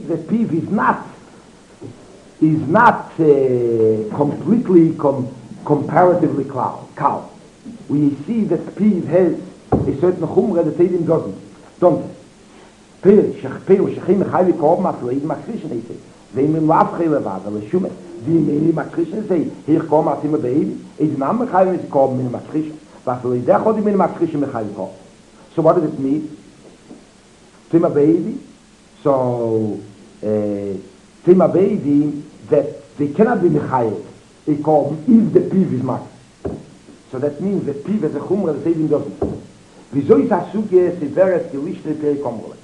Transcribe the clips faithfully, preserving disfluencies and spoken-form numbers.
the piv is not is not uh, completely com- comparatively calm. We see that piv has a certain chumra that Eidim doesn't. Don't. Pir, shechpir, shechim, chayvi korb, mafleid, makrishn, he says. Ve'im im lafchei levad, ale shumet. Ve'im im makrishn, say, hier korb, matim, be'edim. Eidim am chayvi, is korb, min makrishn. Vafleid, echod, min makrishn, mechayvi korb. So what does it mean? Tima be'edim. So, uh, Tima be'edim, that they cannot be mechayev, a korb, if the piv is makr. So that means that piv has a chumra that Eidim doesn't. Wieso ist das Suche, sie wäre es gelichtet, der Komrole.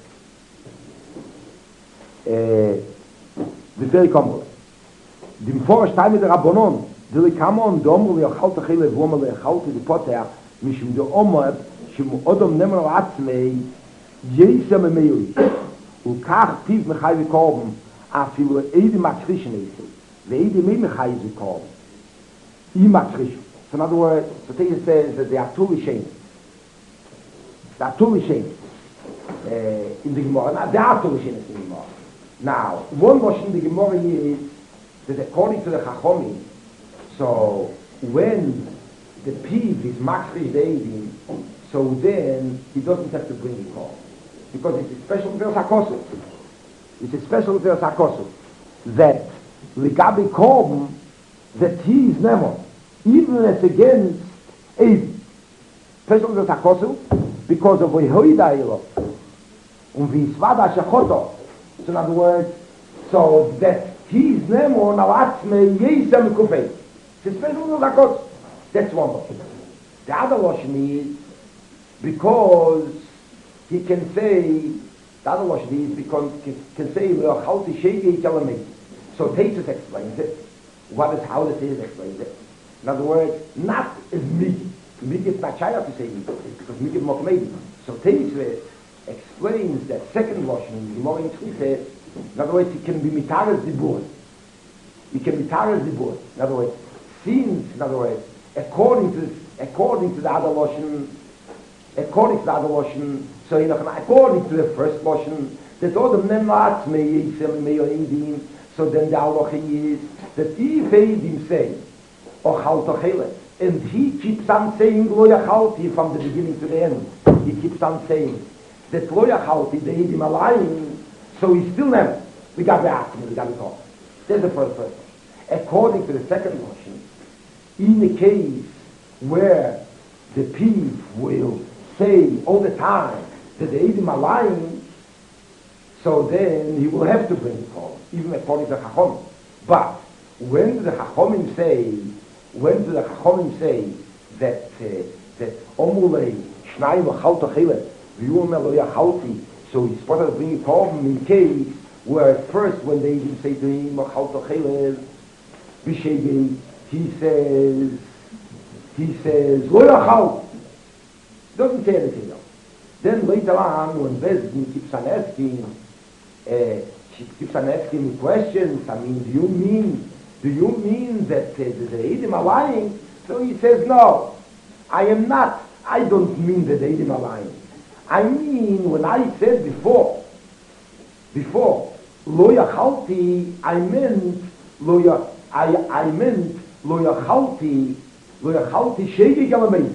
Der Peri Komrole. Dem Vorstein mit der Rabbonon, der Kamon, der Omro, der Chalte Chile, wo man der Chalte, der Potter, mich um der Omro, שמו אדם נמר עצמי, יסע ממאוי. וכך טיב מחי וקורבן, אפילו אידי מקרישן איסי, ואידי מי מחי וקורבן. אי מקרישן. So in other words, the thing says that they are two ashamed. They are two ashamed. Uh, in the Gemara. Now, there are two ashamed in the Gemara. Now, one version in the Gemara here is that according to the Chachomim, so when the piv is makrish de'edim, so then he doesn't have to bring the call. Because it's a special verse HaKosov. It's a special verse HaKosov. That Ligabi Korban, that he is never, even as against a special verse HaKosov, because of Yehoida Elo, and Visvada Shechoto. So in other words, so that he is never Nalatzme Yesem Kufei. It's a special verse HaKosov. That's one Lashon. The other Lashon is because he can say, the other Lashon is because he can say, so Teisus explains it. What is how the Teisus explains it? In other words, not as Migi. Migi is not Shaya to say Migi, because Migi is Mokmedi. So Teisus explains that second Lashon, the morning says, in other words, he can be Mitaras Dibur. He can be Mitaras Dibur. In other words, since, in other words, according to according to the other Lashon, according to the other Lashon, so you know, according to the first Lashon, that all the Nemats may Yisem may Yoidim, so then the halacha is that if Eidim say, or Chaltochelet, and he keeps on saying Lo Yachalti from the beginning to the end, he keeps on saying that Lo Yachalti, the Eidim lying, so he's still never, we got to ask him, we got to talk. That's the first person. According to the second Lashon, in the case where the piv will say all the time that the Eidim are lying, so then he will have to bring the call, even according to the Chachomim. But when do the Chachomim say, when do the Chachomim say that uh, that Omulei Shnai V'Chalto Chilet V'Yumel Lo Yachalti, so he's supposed to bring a call in case where at first when they Eidim say to him V'Chalto Chilet V'Shegei, he says, he says, Lo Yachal. Doesn't say anything else. Then later on, when Bezdin keeps on asking, uh, she keeps on asking me questions, I mean, do you mean, do you mean that uh, the Eidim are lying? So he says, no, I am not, I don't mean that the Eidim are lying. I mean, when I said before, before, Lo Yachalti, I meant, Lo Yachalti, I, I meant Lo Yachalti, Lo Yachalti Shegi Galamei.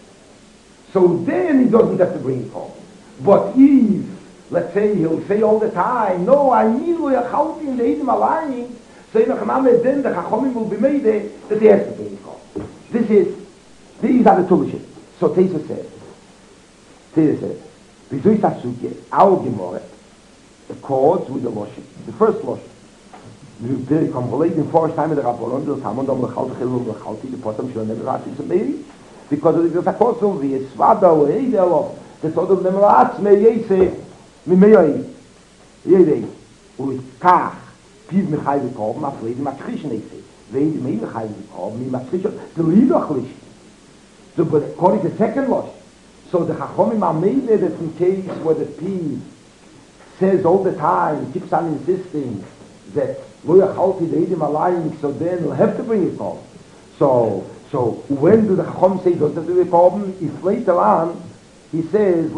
So then he doesn't have to bring it home. But if, let's say, he'll say all the time, no, I mean Lo Yachalti and the Eidim are lying, so then the Chachomim will be made there that he has to bring it home. This is, these are the Tulishim. So Teisus says, Teisus says, Wieso ist das Suche? Our Gemara accords with the Lashon, the first Lashon. Very convoluted in first time with the Rabbanon, the Talmud of the Chalti Chilul the Chalti the Potam Shel Nemerat is maybe because of the Zakosov the Svada or Eidel the sort of Nemerat may Yese Mimei Yede with Kach Piv Mechai Korb Mafred Makrishn Yese Veid Mei Mechai Korb Mi Makrishn the Lidachlish. So but according to the second Lashon, so the Chachomim are made that in case where the Piv says all the time, keeps on insisting that Lo Yachalti the Eidim are lying, so then we'll have to bring it home. So, so when do the Chachom say doesn't have to be a problem? If later on he says,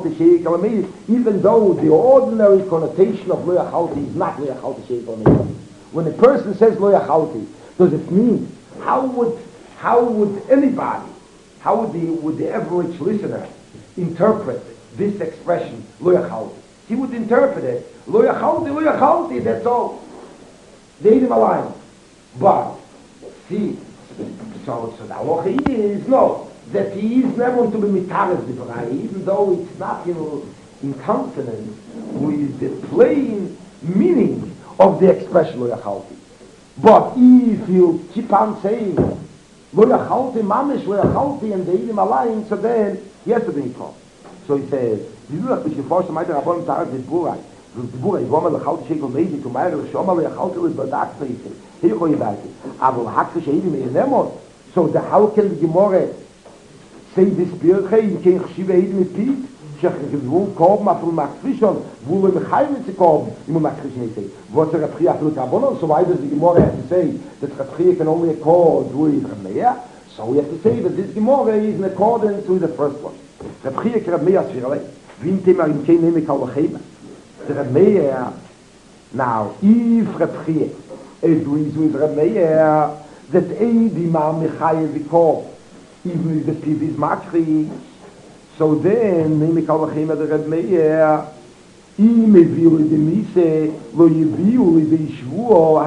even though the ordinary connotation of lo yachalti is not lo yachalti sheik alameidi. When a person says lo yachalti, does it mean, how would, how would anybody, how would the, would the average listener interpret this expression, lo yachalti? He would interpret it, lo yachalti, lo yachalti, that's all. They him alive. But, see, so, so the halacha is, no, that he is never to be mitaras the Barai, even though it's not, you know, in consonance with the plain meaning of the expression lo yachalti. But if you keep on saying lo yachalti, mamish lo yachalti, and they him alive, so then he has to be called. So he says, "You do not be forced to make the rabbanim taras the Barai." The Barai gomer lo yachalti shekel meidi to my lo shomer lo yachalti lo badak feise. Here go you back. Aber hakse sheidi me nemot. So the how can the Gemara say this birche in kein chshive ed mit pit shech gezvul korb ma fun makfishon wo we khayme tze korb im makfish ne say what er priach lut rabon so why does the Gemara have to say that Chatzriya can only call do it Rameya? So we have to say that this Gemara is in accordance with the first one. Chatzriya Rameya shvirale vim mar in kein neme kal khayme the Rameya. Now if Chatzriya agrees with Rameya that Eidi ma mechayev vikor, even if the piv is makri, so then name kal v'chem the Reb Meir, im eviu li de mise lo yeviu li de shvuo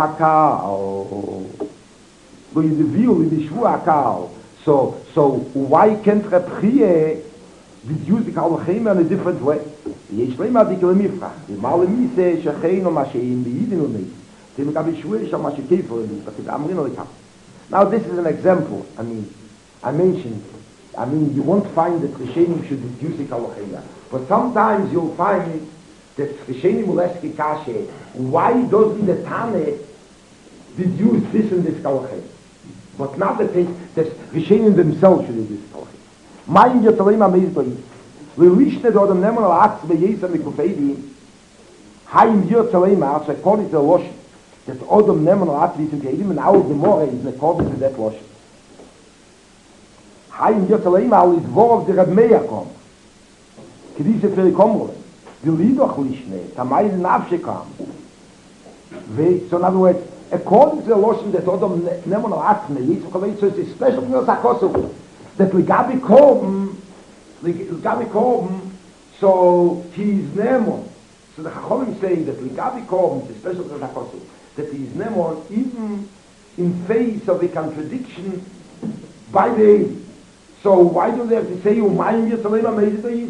hakal, lo yeviu li de shvuo hakal. So so why can't Reb Chia use the kal v'chem in a different way? Yesh leima dikel mifrach, the mal mise shechein o ma shein beidin o nis, dem gabi shvuo sham ma shekeifer o nis, but the amrin o lekam. Now this is an example. I mean, I mentioned, I mean, you won't find that Rishenim should deduce it Kalochela. But sometimes you'll find that Rishenim will ask Kashe, why doesn't the Tane deduce this and this Kalochela? But not that, they, that Rishenim themselves should deduce Kalochela. Mind your Talema Mezboi, we wish that Odom Neman al-Aqs be-Yesa Mikufeidi, Haim your Talema, so according to the Losh, that Odom Neman al-Aqs be Mikufeidi, and our Gemara is in accordance to that Losh. Haim Yotzaleima is war of the Reb Meir kom. Kedishe Feri Komrole. The Lidoch Lishne, Tamay Nafshe kam. So in other words, according to the Loshim that Odom Nemon al-Atzme, Yitzvah Kavei, so it's a special thing of Sakosu, that Ligabi Korben, Ligabi Korben, so he is Nemon. So the Chachomim say that Ligabi Korben is a special thing of Sakosu, that he is Nemon even in face of a contradiction by the age. So why do they have to say Umayim Yisraelim Amazing?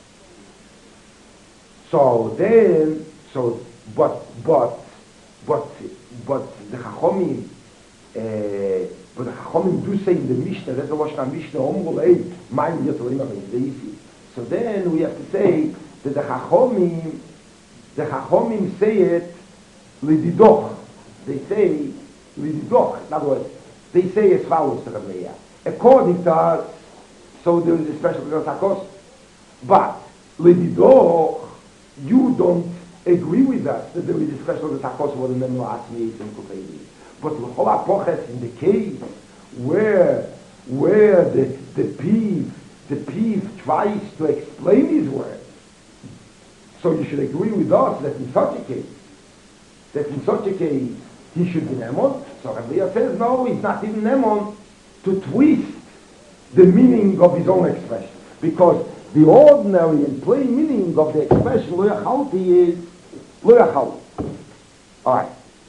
So then, so but but but but the Chachomim, uh, but the Chachomim do say in the Mishnah, that's the Lashon Mishnah, Omrulei Umayim Yisraelim Amazing. So then we have to say that the Chachomim, the Chachomim say it Lididoch. They say Lididoch. In other words, they say as follows to the Meir. According to us, so there is a special Sakos. But, Ledidoch, you don't agree with us that there is a special Sakos for the Nemno Atzmi and Kufeidi. But L'chol HaPoches, in the case where where the the Piv, the Piv tries to explain his word, so you should agree with us that in such a case, that in such a case, he should be Nemon. So Rabbi says, no, he's not even Nemon, to twist the meaning of his own expression. Because the ordinary and plain meaning of the expression lo yachalti is lo yachalti. Alright.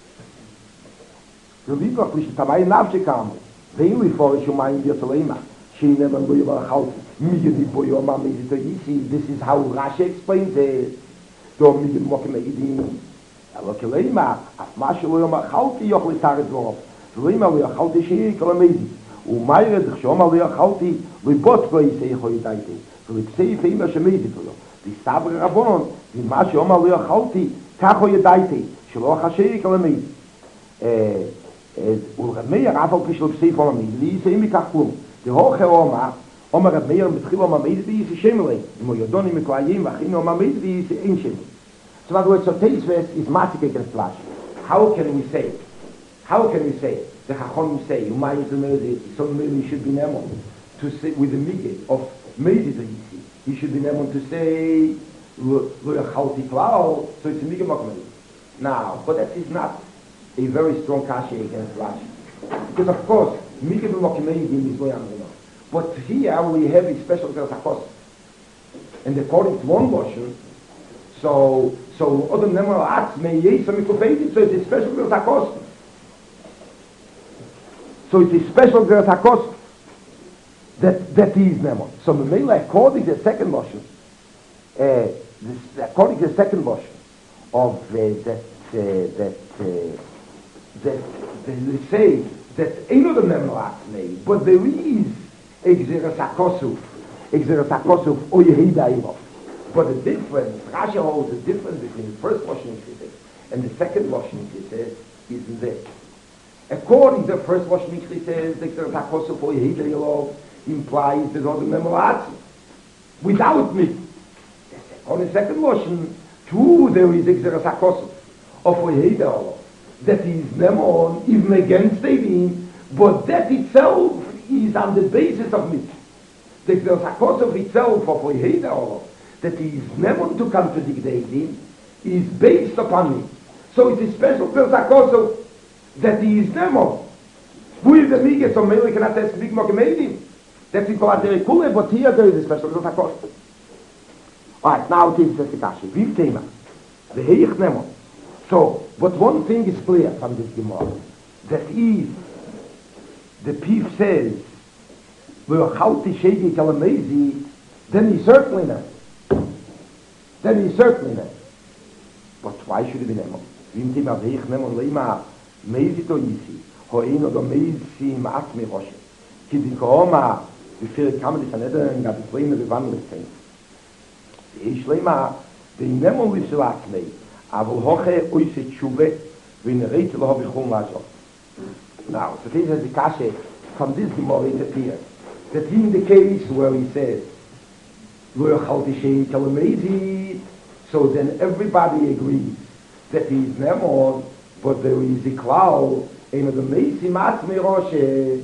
The Lidoch Lish Tamay Navshe Kam. Ve'ili Forish Umayim Yisraelima. She never lo yachalti. Miyadi Boyoma Mezitoyisi. This is how Rashi explains it. Do Miyad Mokim Eidim. Elokeleima. Afmashe lo yachalti yoch litaret vorov. Leima lo yachalti she'ir kalamezi. Umayred Shoma lo yachalti libot lo yisei choydaiti. So we say for him a shemezi for you. The Sabra Rabbonon, the Mash Shoma lo yachalti kacho yadaiti. Shelo chashei kalamezi. Ul Reb Meir afal pishlo psei for amezi. Li yisei mikach klum. The hoche Oma, Oma Reb Meir betchil Oma amezi vi yisei shemelei. Imo yodoni miklayim vachim Oma amezi vi yisei ein shemelei. So in other words, so Teisves is matik against Rashi. How can we say? How can we say? The Chachomim say, Umayim Zumezi, so maybe should be Nemon, to say with the migate of Maybe the easy. He should be able to say, lo yachalti klal, so it's a migam makmei. Now, but that is not a very strong kasha against Rashi. Because of course, migam makmei is lo yamrina. But here we have a special sakos. And according to one version, so so other nemar arts may yes some mikufeid, so it's a special sakos. So it's a special sakos. That that is Nemon. So Memela, according to the second motion, uh, this, according to the second motion of uh, that uh, that uh, that they say that ain't no Memela made, but there is exerasakosuf, exerasakosuf oyehidayimov. But the difference, Rashi holds the difference between the first motion and the second motion is in there. According to the first motion, it says exerasakosuf oyehidayimov implies the other memorization without me. On the second motion, true, there is exerasakos of Oyeda that is nemon even against Davin, but that itself is on the basis of me. The exerasakos of itself of Oyeda that is nemon to contradict Davin is based upon me. So it's a special exerasakos that is nemon. With the migas of Mele cannot ask big mokemedim. That's in Kolateri Kule, but here there is a special Sakos. Alright, now it is the Sikashi. Viv Tema. The Heich Nemo. So, but one thing is clear from this Gemara. That if the Pif says, V'yochalti Shegi Kalamezi, then he certainly knows. Then he certainly knows. But why should it be Nemo? Viv Tema, the Heich Nemo, Leima, Mezi to Yisi, Ho'ino do Mezi Ma'at Mi Roshe. Kidin Kohoma, wie viel kann man das anedern, gab es Leime gewandelt sein. Die Schleima, die Nemon wisse Latzmei, aber hoche oise Tshuve, wenn er reite lo hab ich hum was auf. Now, so this is the Kashe from this Gemara it appears, that in the case where he says, Lo yachalti shei kalamezi, so then everybody agrees that he is Nemon, but there is a cloud, and the Meisi Matzmei Roshe.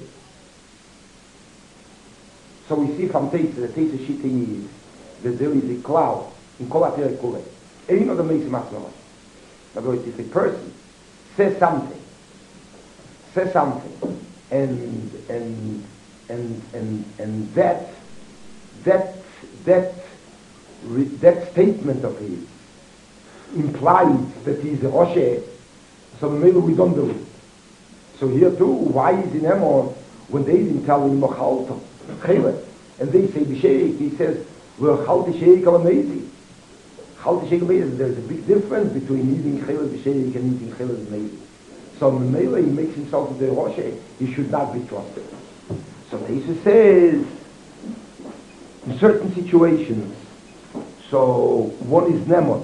So we see from Teitze, the Teitze Shita is that there is a cloud in Kolateri Kule. Ain't no the Meisi Matzmei. In other words, if a person says something, says something, and and and and and that that that that statement of his implies that he is a Roshe, so maybe we don't do it. So here too, why is in Emor when they didn't tell him Mochalto? And they say B'Sheik, he says, well, Chalti Sheik Alamezi. Chalti Sheik Alamezi, there's a big difference between eating Chelet B'Sheik and eating Chelet B'Mezi. So Memele, he makes himself the Roshe, he should not be trusted. So Teisa says, in certain situations, so one is Nemon,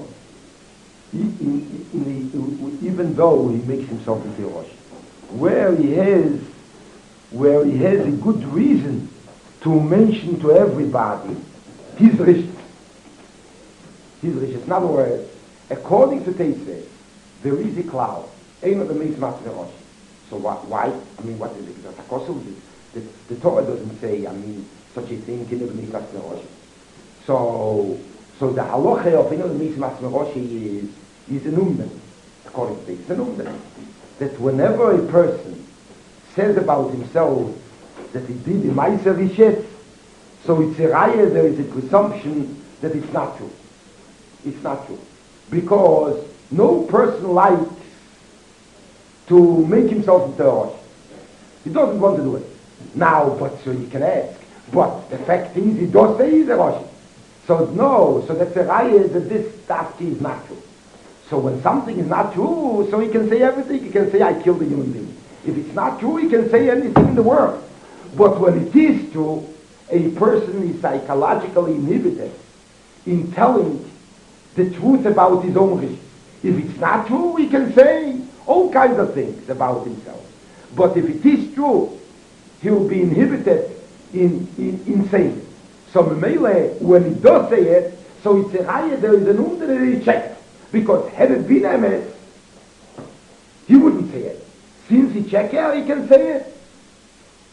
even though he makes himself into Roshe. Where he has, where he has a good reason to mention to everybody his riches. His riches. In other words, according to Teisei, there is a cloud. Ein of the Meis Matzmei Rosh. So what, why? I mean, what is it? Because the, the, the Torah doesn't say, I mean, such a thing, Ein of the Meis Matzmei Rosh. So, so the halacha of Ein of the Meis Matzmei Rosh is, is an umben. According to Teisei, it's an umben. That whenever a person says about himself that he did the Meiser Rishet, so it's a raya, there is a presumption that it's not true. It's not true. Because no person likes to make himself into a Rosh. He doesn't want to do it. Now, but so you can ask, but the fact is, he does say he's a Rosh. So no, so that's a raya that this stuff is not true. So when something is not true, so he can say everything. He can say, I killed a human being. If it's not true, he can say anything in the world. But when it is true, a person is psychologically inhibited in telling the truth about his own riches. If it's not true, he can say all kinds of things about himself. But if it is true, he will be inhibited in, in, in saying it. So Memele, when he does say it, so it's a raya, there is an um that he checked. Because had it been Emes, he wouldn't say it. Since he checked out, he can say it.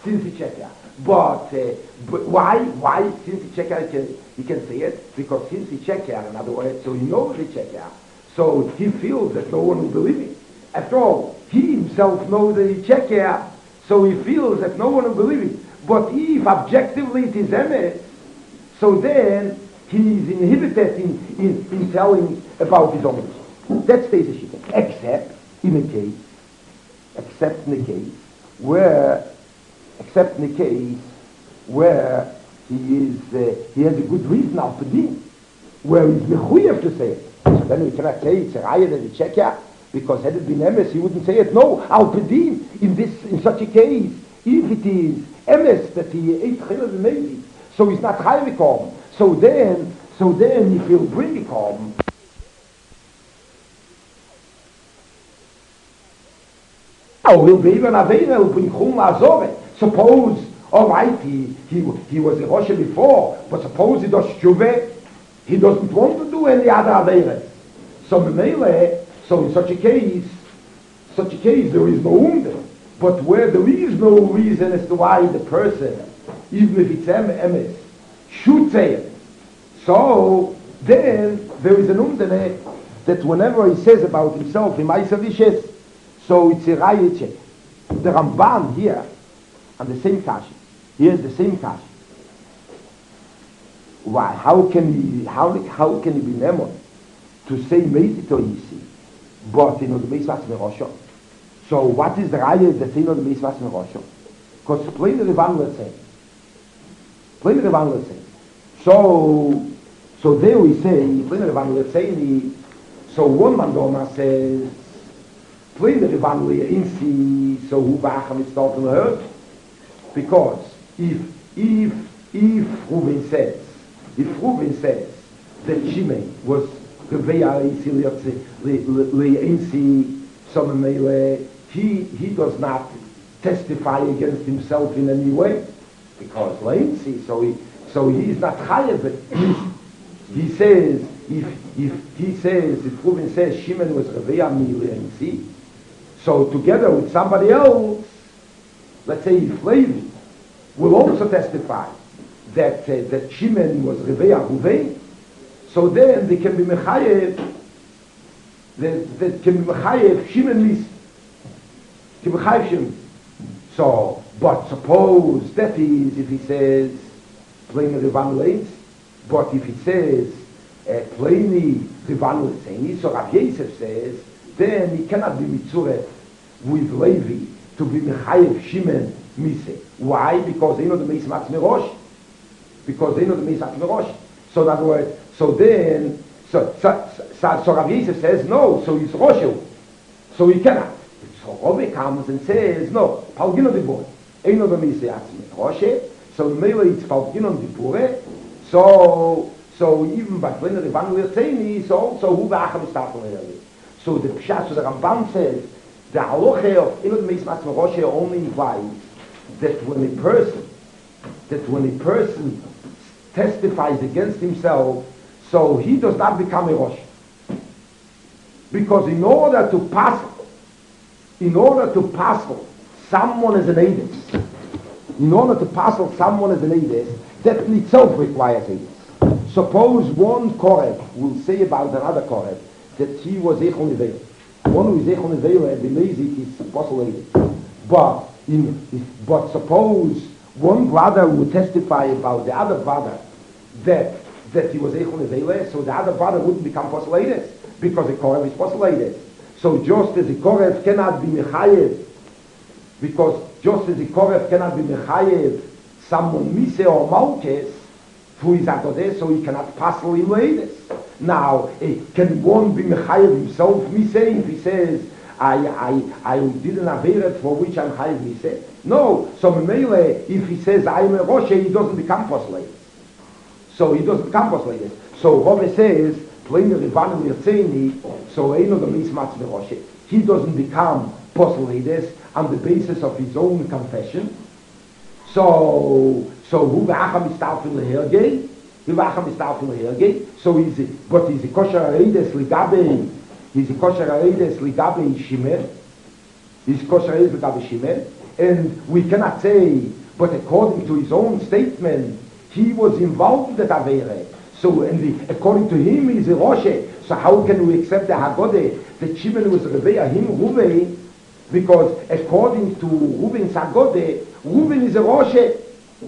since he check out. But, uh, but why? Why since he check out he can, he can say it? Because since he check out, in other words, so he knows he check out. So he feels that no one will believe him. After all, he himself knows that he check out, so he feels that no one will believe it. But if objectively it is emes, so then he is inhibited in, in, in telling about his own. That stays a shita. Except in a case, except in a case where, except in a case where he is, uh, he has a good reason al pedim, where he's mechuyev to say it. So then we cannot say it's a raya that he check out, because had it been emes, he wouldn't say it. No, al pedim, in this, in such a case, if it is emes that he ate chilad maybe, so he's not chayav korban. So then, so then if he'll bring a korban, oh, he'll be even aveda, he'll bring chum azore. Suppose, all right, he, he, he was a Rosh before, but suppose he does shuve, he doesn't want to do any other aveda. So memele, so in such a case, such a case there is no umde. But where there is no reason as to why the person, even if it's emes, should say it, so then there is an umde that whenever he says about himself in Ma'aser Vishes, so it's a raya check. The Ramban here, on the same kashi, here's the same kashi. Why? How can he? How how can he be nemon to say meitito yisi, but you know the meisvas merosho? So what is the raya that you know the meisvas merosho? Because plain the Rivan will say, plain the Rivan will say. So so there we say plain the Rivan will say. So one mandoma says plain the Rivan will insi. So who bacham is starting to hurt? Because if if if Reuven says, if Reuven says that Shimei was Reveya Isiliotze Leinsi Somemele, he he does not testify against himself in any way, because Leinsi, so he so he is not chayav. He, he says if if he says if Reuven says Shimon was Reveya Leinsi, so together with somebody else, let's say if Levi will also testify that uh, that Shimon was Reveya Reuven, so then they can be mechayev, that, that can be mechayev Shimon Lis, can be mechayev Shimon. So, but suppose that is if he says plainly Rivan Leitz, but if he says uh, plainly Rivan Leitzeni, so Rav Yosef says, then he cannot be mitzuref with Levi to be mechayev Shimon Mise. Why? Because they know the Meis Matz Merosh. Because they know the Meis Matz Merosh. So in other words, so then, so, so, so, so Rav Yosef says no, so he's Roshu. So he cannot. So Rove comes and says, no, Palgino de Bore. Eino the Meis Matz Merosh. So Mele it's Palgino de Bore. So, so even by when the Rivan will say, so also who Bacham is starting. So the Pshat, so the Ramban says, the halacha of Eino the Meis Matz Merosh only implies that when a person, that when a person testifies against himself, so he does not become a Rosh. Because in order to pass, in order to pass someone as an Eides, in order to pass someone as an Eides, that in itself requires Eides. Suppose one Koreb will say about another Koreb that he was Echon Neveil. One who is Echon Neveil and believes it is apostle Eides. But In, if, but suppose one brother would testify about the other brother that that he was Eichon Neveileh, so the other brother wouldn't become Posleides, because the Korev is Posleides. So just as the Korev cannot be Mechayev, because just as the Korev cannot be Mechayev, someone Mise or Malkes, who is Agodes, so he cannot pass in Leides. Now, eh, can one be Mechayev himself, Mise, if he says, I, I, I didn't have it for which I'm chayiv miseh. No, so Mele, if he says I'm a Rosh, he doesn't become posleides. So he doesn't become posleides. So Rove says, plain the Rivan Mirtzeni, so Eino the Mismatz Rosh. He doesn't become posleides on the basis of his own confession. So, so who v'acham is tarfin lehergei? Who v'acham is tarfin lehergei? So he's, a, but he's a kosher areides ligabe. He's a kosher areides ligabe Shimon. He's kosher areides ligabe Shimon. and we cannot say, but according to his own statement, he was involved in the Tavere. So, and the, according to him, he's a Roche. So how can we accept the Haggadah that Shimon was Reveya, him Ruven? Because according to Reuven's Haggadah, Reuven is a Roche.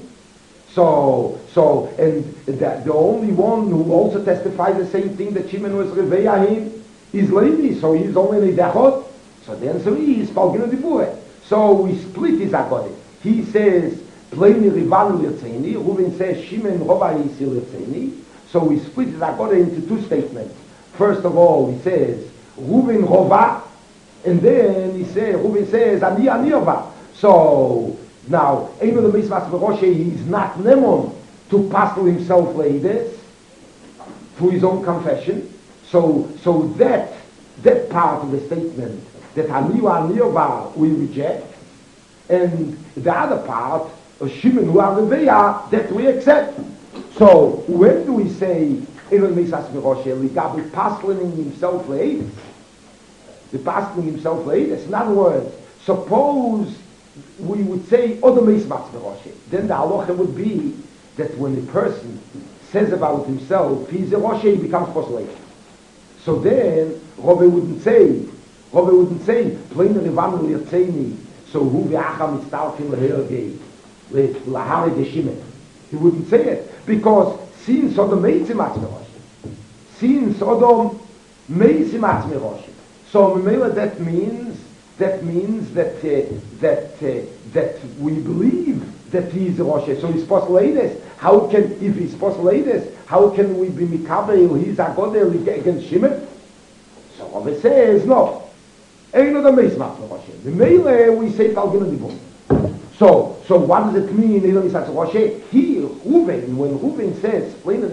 So, so, and the, the only one who also testifies the same thing that Shimon was Reveya him is Levi. So he's only Nidachot. So then, so he is Palgina Dibure. So we split his Haggadah. He says, Pleini Rivanu Lirzeni. Reuven says, Shimon Rova Yisi Lirzeni. So we split his Haggadah into two statements. First of all, he says, Reuven Rova. And then he says, Reuven says, Ani Ani Rova. So, now, Eino the Misvas Veroshe, he is not Nemon to pastel himself ladies through his own confession. So, so that, that part of the statement, that Ani Ani Rova, we reject. And the other part, Shimon Hu Reveya, that we accept. So, when do we say, Eino the Misvas Veroshe, Ligabi pasteling himself ladies? The pasting himself ladies? In other words, suppose we would say other mismatz beroshe. Then the halacha would be that when a person says about himself he's a roshe, he becomes posleich. So then Rabbi wouldn't say, Rabbi wouldn't say, Pleiner Rivanu Lirzeni, so hu v'acha mitztarfim lehergei, lahari deshimon. He wouldn't say it, because since Odom meizimatz beroshe, since Odom meizimatz beroshe, so Memela, that means that means that uh, that uh, that we believe that he is a Rosh. So he's postulated. How can, if he's postulated, how can we be mikabel? He's a godel against Shimon. So Rabbi says no. Ain't no the meismach Rosh. The Mele we say Talgina Dibum. So so what does it mean? He is such a Rosh. He Reuven, when Reuven says,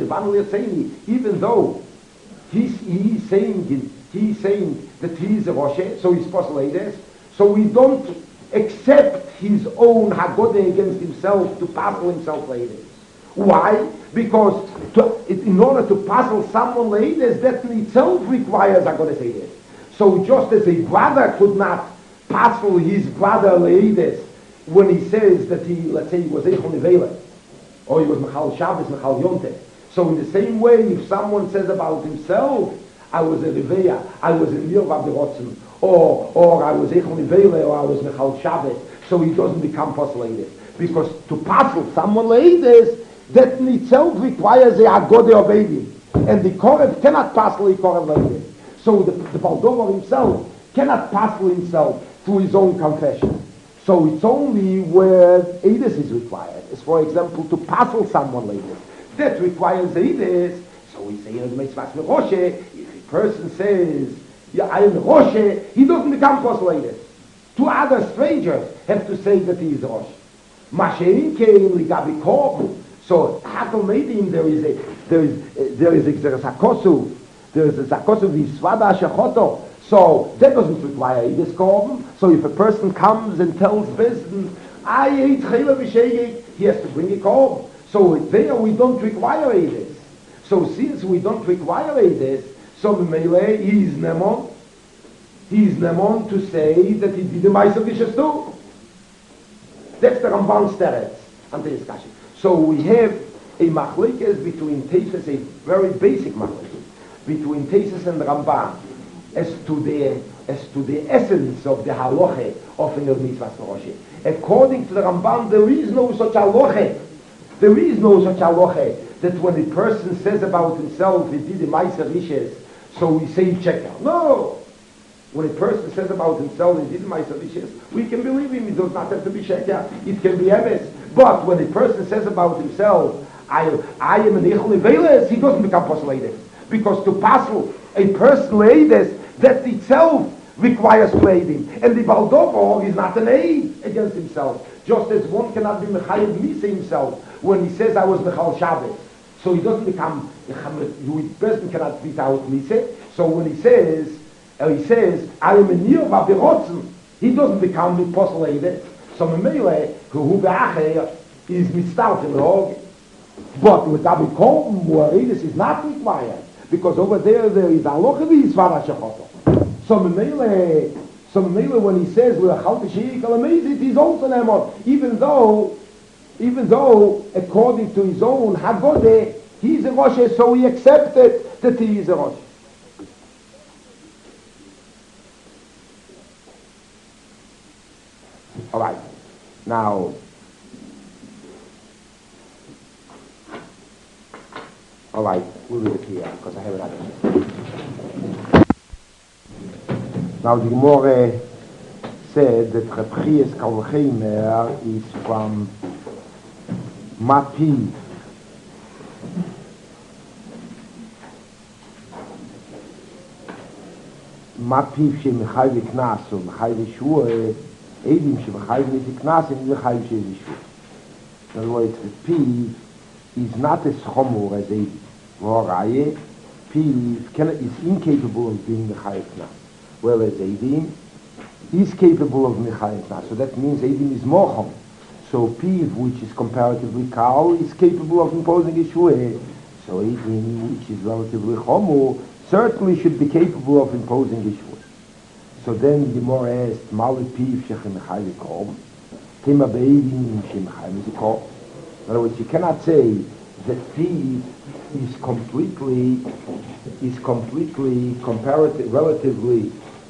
even though he's he's saying. He's saying that he is a Rosh, so he's postulated. So we don't accept his own Haggadah against himself to puzzle himself later. Why? Because to, in order to puzzle someone later, that in itself requires Haggadah Seides. So just as a brother could not puzzle his brother later when he says that he, let's say, he was Eichel Nevela, or he was Mechal Shabbos, Mechal Yonteh. So in the same way, if someone says about himself, I was a Reveya, I was a Nir Vabirotzen, or or I was Eichel Nivele, or I was Mechal Shabbos, so he doesn't become postulated. Because to puzzle someone ladies, that in itself requires a Haggadah of Eidim. And the Korev cannot puzzle a Korev ladies. So the, the Baldover himself cannot puzzle himself through his own confession. So it's only where Eides is required. As for example, to puzzle someone ladies. That requires Eides. So we say, if a person says, yeah, I am Rosh, he doesn't become postulated. Two other strangers have to say that he is Rosh. Mashein came ligabi korban. So Hakol Medim, there is a there is uh, there is a there is a zakosu, there is a zakosu visvada shechoto. So that doesn't require this korban. So if a person comes and tells Bezdin, I ate chayla b'shegeg, he has to bring a korban. So there we don't require this. So since we don't require this, so Mele he is nemon. He is nemon to say that he did the Ma'aser Vishas too. That's the Ramban's teretz on the discussion. So we have a machlekes between Tesis, a very basic machlekes between Tesis and Ramban as to the as to the essence of the halacha of an mitzvah Rosh. According to the Ramban, there is no such halacha. There is no such halacha that when a person says about himself he did the Ma'aser Vishas, so we say check out. No. When a person says about himself he did the Ma'aser Vishas, we can believe him. It does not have to be checked out. It can be emes. But when a person says about himself, I, I am an Eichel Neveles, he doesn't become postulated. Because to passel a person leides, that itself requires pleidim. And the Baldovo is not an aid against himself. Just as one cannot be Mechayev Misa himself when he says I was Mechal Shabbos. So he doesn't become, the person cannot be out Misa. So when he says, uh, he says, I am a Nir Vabirotzen, he doesn't become postulated. So Memele, who be'acher, is mitzvah in the hog. But with Abi Korban, Muaridis is not required. Because over there, there is a loch of his Vara Shechoto. So Memele, So maybe when he says he's also Naaman, even though, even though according to his own Haggadah, he's a Rosh, so he accepted that he is a Rosh. All right, now. All right, we'll leave it here because I have another. Now the Gemara said that Reb Chiya's Kal V'Chomer is from Mapiv. Mapiv shemechayv knas or mechayv shua, edim shemechayv niti knas and mechayv shua. In other words, the Piv is not as chomor as edim. V'horaye, Piv is incapable of being mechayv knas, whereas edim is capable of mechayv knas. So that means edim is more chomor. So Piv, which is comparatively kal, is capable of imposing a shua. So edim, which is relatively chomor, certainly should be capable of imposing a shua. So then the Gemara asked, Mali Piv shechem mechayv kol, Tima be'edim shechem mechayv kol. In other words, you cannot say that Piv is completely, is completely comparative, relatively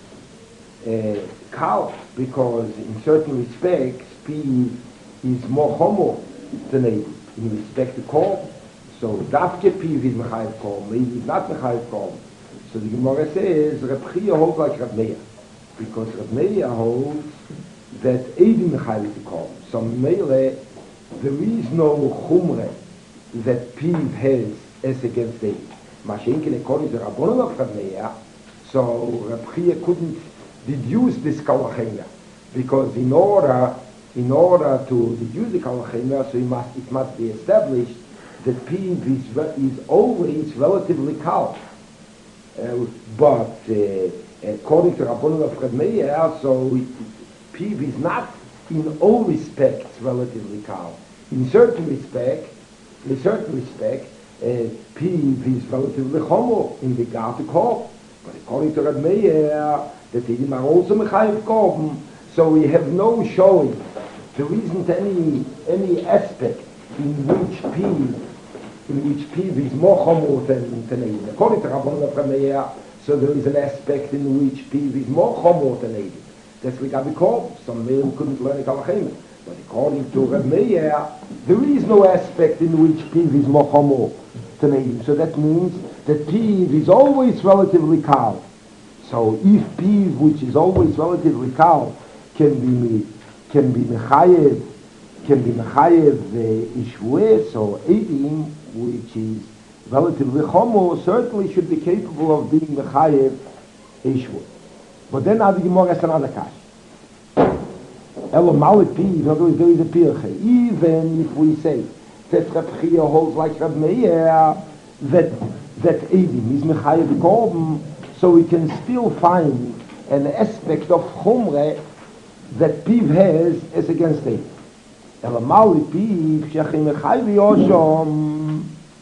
uh, kal, because in certain respects Piv is more homo than edim in respect to kol. So dafke Piv is mechayv kol, maybe it's not mechayv kol. So the Gemara says Reb Chiya holds like Reb Meir, because Reb Meir holds that edim mechayv kol. So Meir, there is no chumre that Piv has as against edim. Mashenkin according to Rabbanon of Reb Meir, so Reb Chiya couldn't deduce this Kal V'Chomer, because in order in order to deduce the Kal V'Chomer, so it must it must be established that Piv is is always relatively kal. Uh, but uh, according to Rabbanon of Reb Meir, so Piv is not in all respects relatively kal. In certain respect, in certain respect, uh, Piv is relatively chomo in regard to kol. But according to Reb Meir, that edim are also mechayv kol. So we have no showing. There isn't any any aspect in which Piv in which Piv is more chomo than than edim. According to Rabbanon of Reb Meir, so there is an aspect in which Piv is more chomo than edim. That's regarding kol. Some men couldn't learn Kal V'Chomer. But according to Reb Meir, there is no aspect in which Piv is more chomo than edim. So that means that Piv is always relatively kal. So if Piv, which is always relatively kal, can be can be mechayev, can be mechayev ishvueh, so edim, which is relatively chomo, certainly should be capable of being mechayev ishvueh. But then now the Gemara has another kash. Elo malik Piv, in other words, there is a pirche. Even if we say that Reb Chiya holds like Reb Meir, that that edim is mechayev korban, so we can still find an aspect of chumre that Piv has as against edim. Elo malik Piv shechem mechayev yoshom.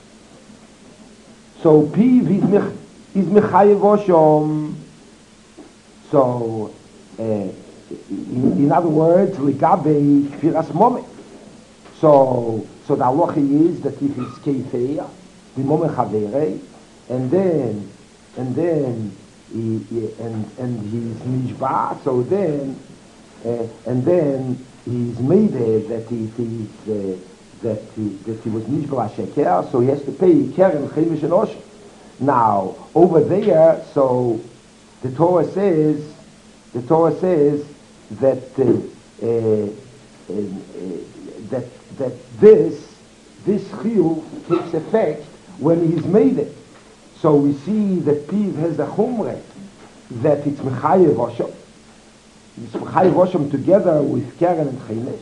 So Piv is mech is mechayev yoshom. So, uh, in, in other words, ligabe kfiras moment. So, so the halacha is that if it's keifeir, the moment chavere, and then, and then, he, he, and and he's nishba. So then, uh, and then he's made it that he he's, uh, that he that he was nishba sheker. So he has to pay keren chemish and osh. Now over there, so. The Torah says, the Torah says that uh, uh, uh, uh, that that this this chiyuv takes effect when he's made it. So we see that Piv has the chumre that it's mechayev osham. It's mechayev osham together with keren and chemish.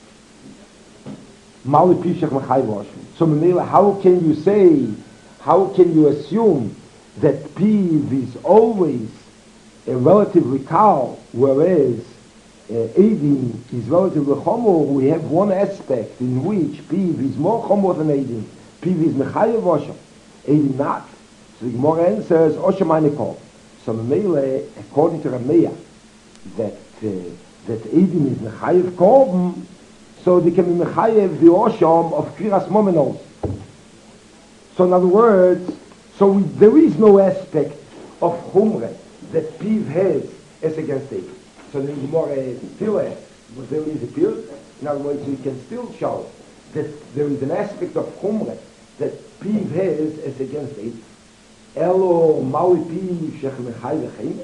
Mali Piv shech mechayev osham. So Menela, how can you say? How can you assume that Piv is always a relatively kal, whereas uh, edim is relatively chomo? We have one aspect in which Piv is more chomo than edim. Piv is mechayev osham, edim not. So the Gemara answers osham eine kol. So Meile, according to Reb Meir, that uh, that Edim is Mechayev Korban, so they can be Mechayev the Osham of Kiras Momenos. So in other words, so we, there is no aspect of Chumre that Piv has as against Edim. So the Gemara still has, but there is a Piv. In other words, we can still show that there is an aspect of Chumre that Piv has as against Edim. Elo Maui Piv Shech Mechayev Chemesh.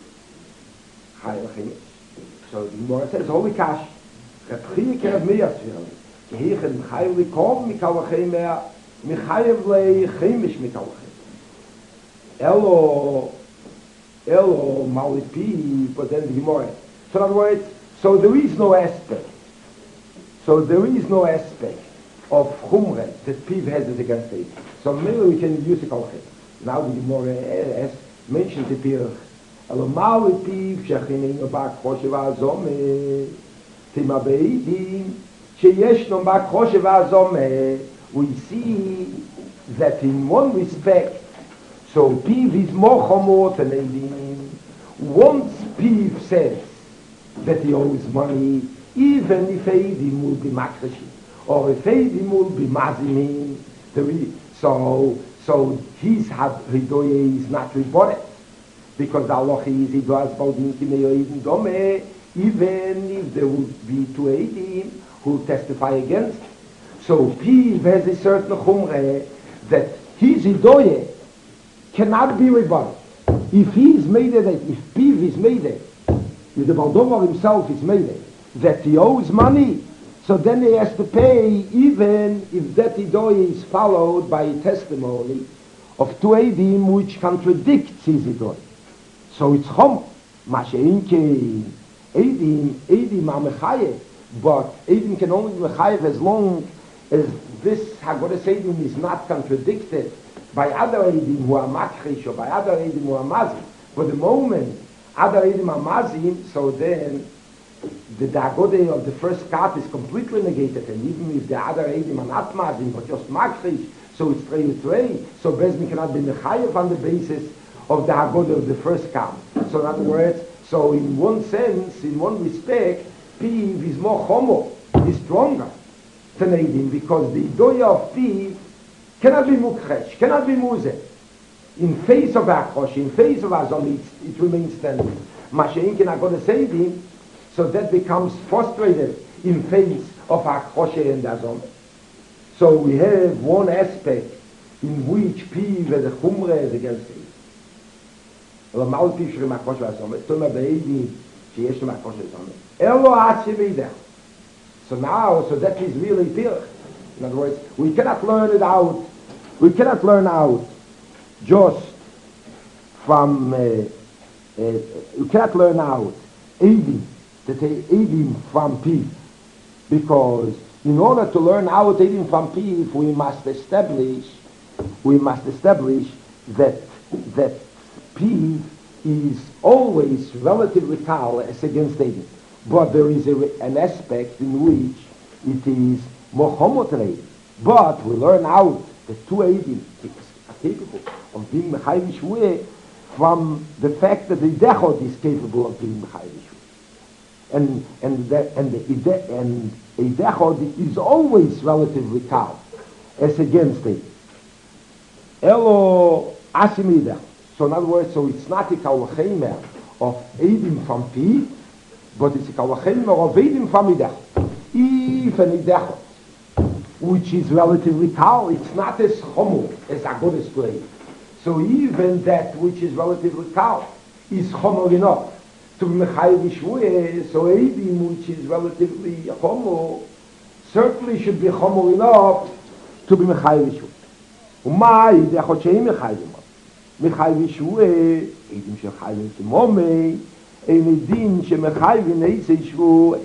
So the Gemara says, Holy Kash, Repchie Kerev Meyas Virali, Gehechen Mechayev Likov Mikal Chemer, Mechayev Le Chemesh Mikal Chemer. Elo, Elo Malipi, but then the Gemara. So in other words, so there is no aspect, so there is no aspect of Chumre that Piv has as against it. So maybe we can use the Kal Chemer. Now the Gemara has mentioned the Pirch, Elo Malipi, Shechinenu Bak Choshev Azome, Tima Beidim, Sheyeshno Bak Choshev Azome. We see that in one respect, so Piv is more chomor than Edim. Once Piv says that he owes money, even if Edim will be makreshim, or if Edim will be mazimin, so so his hidoye is not reported. Because the halacha is it was Baldin Kimei Edim Dome, even if there would be two Edim who testify against. So Piv has a certain chumre that his hidoye cannot be rebutted. If he is made it, if Piv is made it, if the Baldover himself is made it, that he owes money, so then he has to pay even if that hidoye is followed by a testimony of two Edim which contradicts his hidoye. So it's chom, Masheinke, Edim, Edim are mechayev, but Edim can only be mechayev as long as this Haggadah Edim is not contradicted by other Edim who are makrish or by other Edim who are mazim. For the moment, other Edim are mazim, so then the Haggadah of the first cut is completely negated, and even if the other Edim are not mazim but just makrish, so it's trei u'trei, so Bezdin cannot be mechayev on the basis of the Haggadah of the first camp. So in other words, so in one sense, in one respect, Piv is more chomo, is stronger than Edim, because the hidoya of Piv cannot be mukresh, cannot be muzeh. In face of Achosh, in face of Azom, it, it remains standing. Mashein can Haggadah Edim, so that becomes frustrated in face of Achosh and Azom. So we have one aspect in which Piv as a chumre is against Edim. אבל מה עוד פישר מהקוש והסומד? זאת אומרת, בעידים שיש לו מהקוש והסומד. אלו עצי בידך. So now, so that is really pirch. In other words, we cannot learn it out. We cannot learn out just from, uh, uh, we cannot learn out Eidim, to take Eidim from Piv. Because in order to learn out Eidim from Piv, we must establish, we must establish that, that Piv is always relatively kal as against Edim. But there is a, an aspect in which it is more homotrei. But we learn out that two Edim are capable of being Mechayev Shvuah from the fact that the Dechot is capable of being Mechayev Shvuah. And, and, that, and, the, and a Dechot is always relatively kal as against Edim. Elo Asim Idech. So in other words, so it's not a kalachemer of Edim from Piv, but it's a kalachemer of Edim from Idech. Even Idech, which is relatively kal, it's not as chomu as Haggadah play. So even that which is relatively kal is chomu enough to be mechayev shvuah. So Edim, which is relatively chomu, certainly should be chomu enough to be mechayev shvuah. Umay Idech she'im mechayev. מחייב ישוע, עדים שחייב כמומי, אין עדים שמחייב נעשה ישוע,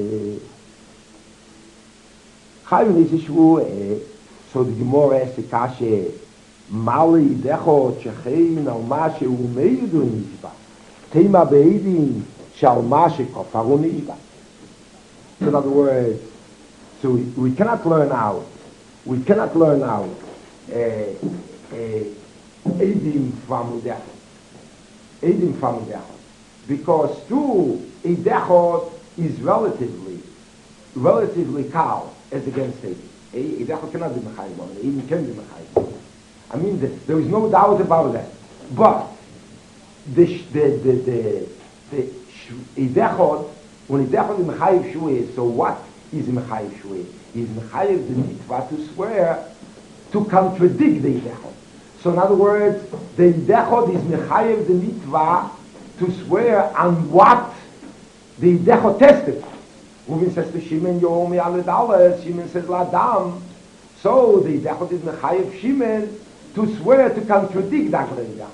חייב נעשה ישוע, so the Gemara asks the kasha, mali dechot shechein al ma shehu meidu nishba, tema be'edim shal ma shekofaru nishba. In other words, so we, we cannot learn out, we cannot learn out, uh, uh, Edim from Idech. Edim from Idech. Because two, Idechot is relatively, relatively kal as against Eidim. Idechot cannot be Mechayim, Eidim can be Mechayim. I mean, the, there is no doubt about that. But the the the the, the Idechot, when Idechot is Mechayiv Shueh, so what is Mechayiv Shueh? Is Mechayiv the mitzvah to swear to contradict the Idechot. So in other words, the Idechot is Mechayiv the mitzvah to swear on what the Idechot testifies. Reuven says to Shimon, Yomi ale dollars, Shimon says Ladam. So the Idechot is Mechayiv Shimon to swear to contradict that Idechot.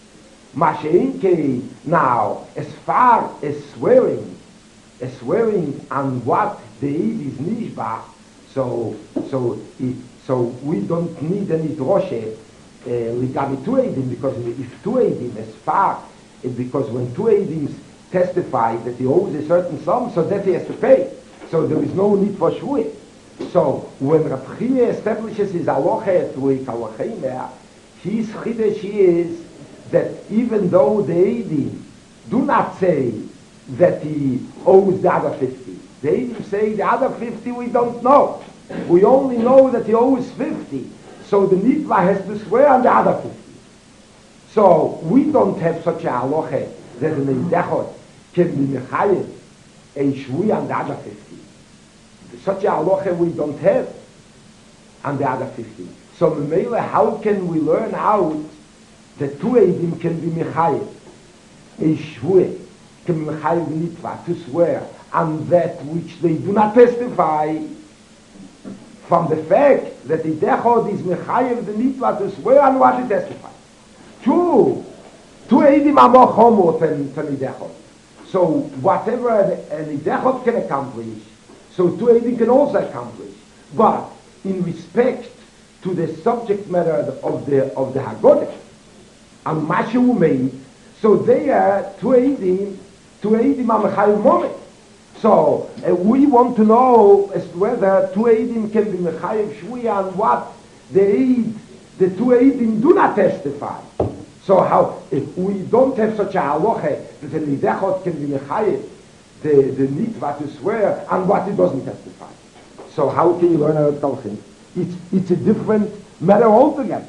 Masha'inke, now, as far as swearing, as swearing on what the Eid is Nishbach, so, so, it, so we don't need any droshe, Ligabi two Eidim, because if two Eidim, as far, because when two Eidim testify that he owes a certain sum, so that he has to pay. So there is no need for Shvuah. So when Rav Chia establishes his aloha through Kalachimah, his chidesh is that even though the Eidim do not say that he owes the other fifty, the Eidim say the other fifty we don't know. We only know that he owes fifty. So the Nitva has to swear on the other fifty. So we don't have such a halacha that an Eidechot can be mechayev a shvui on the other fifty. Such a halacha we don't have on the other fifty. So Memele, how can we learn out that two Eidim can be mechayev a shvui, can be mechayev Nitva to swear on that which they do not testify, from the fact that the Dechod is mechayev the Nitva to swear on what he testifies. Two, two Eidim are more chomo than, than the Dechod. So whatever an Idechot can accomplish, so two Eidim can also accomplish. But in respect to the subject matter of the of the Haggadah, and Mashu made, so they are two Eidim, two Eidim are mechayev moment. So uh, we want to know as to whether two Eidim can be mechayev shvuya and what the Eid, the two Eidim do not testify. So how, if we don't have such a halacha that the Nidechot can be mechayev the, the Nitva to swear and what it doesn't testify. So how can you learn about Talchim? It's, it's a different matter altogether.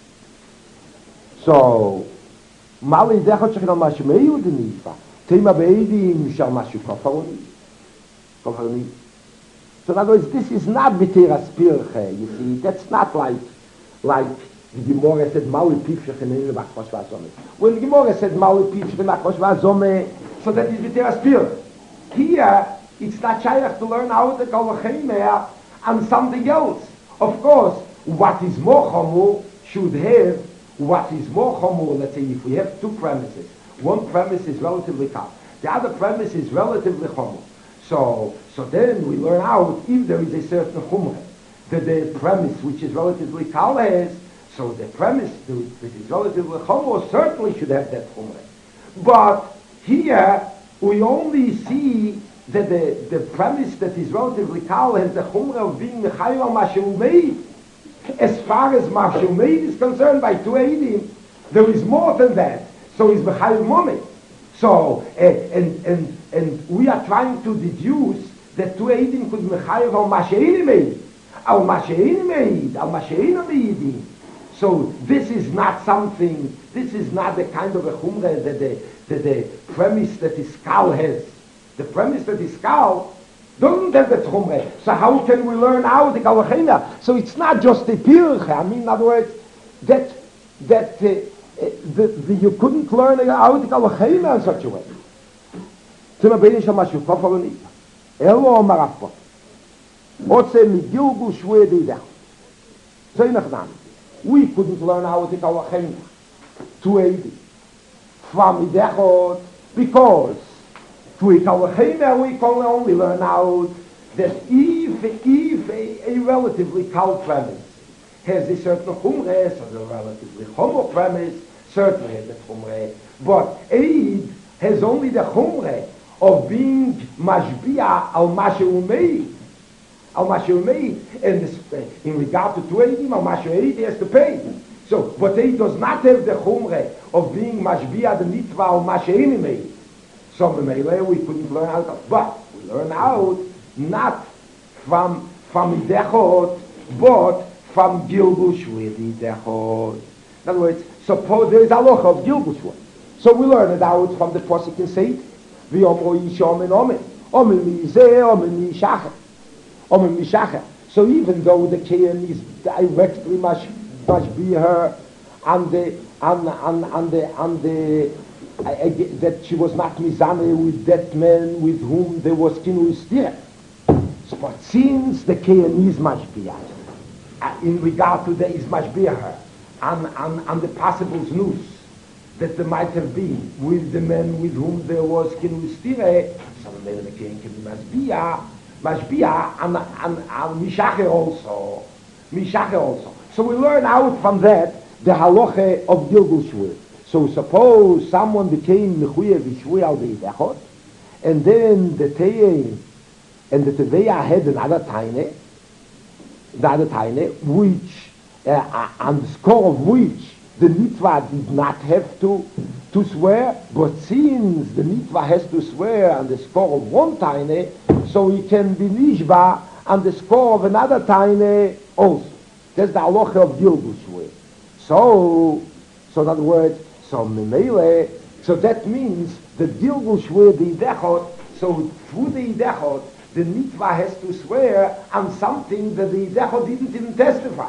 So, Mali Nidechot shekhin al mashmei the Nitva. Tema be'edim shal mashu kofaroni. Kofaroni. So in other words, this is not B'teras Pirche, you see. That's not like, like the Gemara said, Mali Pivshech in the Bakvash Vazome. When the Gemara said, Mali Pivshech in the Bakvash Vazome, so that is B'teras Pirche. Here, it's not shaykh to learn how to call a chemia and something else. Of course, what is more chomu should have, what is more chomu, let's say if we have two premises, one premise is relatively calm, the other premise is relatively chomu. So, so then we learn out if there is a certain chumrah that the premise which is relatively calm has, so the premise which is relatively chomu certainly should have that chumrah. But here, we only see that the, the premise that is relatively kal has the chumrah of being mechayev al mashu meid. As far as mashu meid is concerned by two Eidim, there is more than that. So he's mechayev money. So, uh, and, and, and we are trying to deduce that two Eidim could mechayev al masheini meid. Al masheini meid, al masheini meidim. So this is not something, this is not the kind of a chumrah that the that the premise that the skull has. The premise that the skull doesn't have the chumrah. So how can we learn out the galachina? So it's not just the pirche. I mean, in other words, that that uh, uh, the, the, you couldn't learn out the galachina in such a way. Tzima beinish hamashu kofaroni. Elo marafot. Otse migilgu shvue deidach. So inachnam. We couldn't learn out the galachina. Two eighty. From Idechot, because through Kalachimah we can only learn out that if, if a, a relatively kal premise has a certain chumrah, so the relatively chomo premise certainly has a chumrah, but Eid has only the chumrah of being mashbiya al mashu meid, al mashu meid, and this, in regard to two Eidim, al mashu Eid has to pay. So, but he does not have the chumrah of being mashbiya the nitva al masheini meid. So Memele, we couldn't learn out, but we learn out not from from Idechot, but from Gilgush with Idechot. In other words, suppose there is a loch of Gilgush. So we learn it out from the Posik and Seit. Vi omro Yishom and Omen. Omen Mizeh, Omen Mishacha. Omen Mishacha. So even though the Kayan is directly much must be her and the and and and the and the uh, uh, that she was not mizane with that man with whom there was kinu still. But since the Kayan is mashbiah, uh, in regard to the is mashbiah and, and and the possible news that there might have been with the man with whom there was kinu still, some men the Kayan can be mashbiah, mashbiah and and, and mishache also, mishache also. So we learn out from that the halacha of Gilgul Shvuah. So suppose someone became mechuyev v'shvuah al deidechot, and then the Teyeh and the Teveya had another Taine, the other Taine, which, uh, on the score of which the Mitzvah did not have to, to swear, but since the Mitzvah has to swear on the score of one Taine, so he can be Nishba on the score of another Taine also. That's the halacha of Gilgul Shvuah. So, so in other words, so Memele, so that means the Gilgul Shvuah, the Idechot, so through the Idechot, the Mitzvah has to swear on something that the Idechot didn't even testify.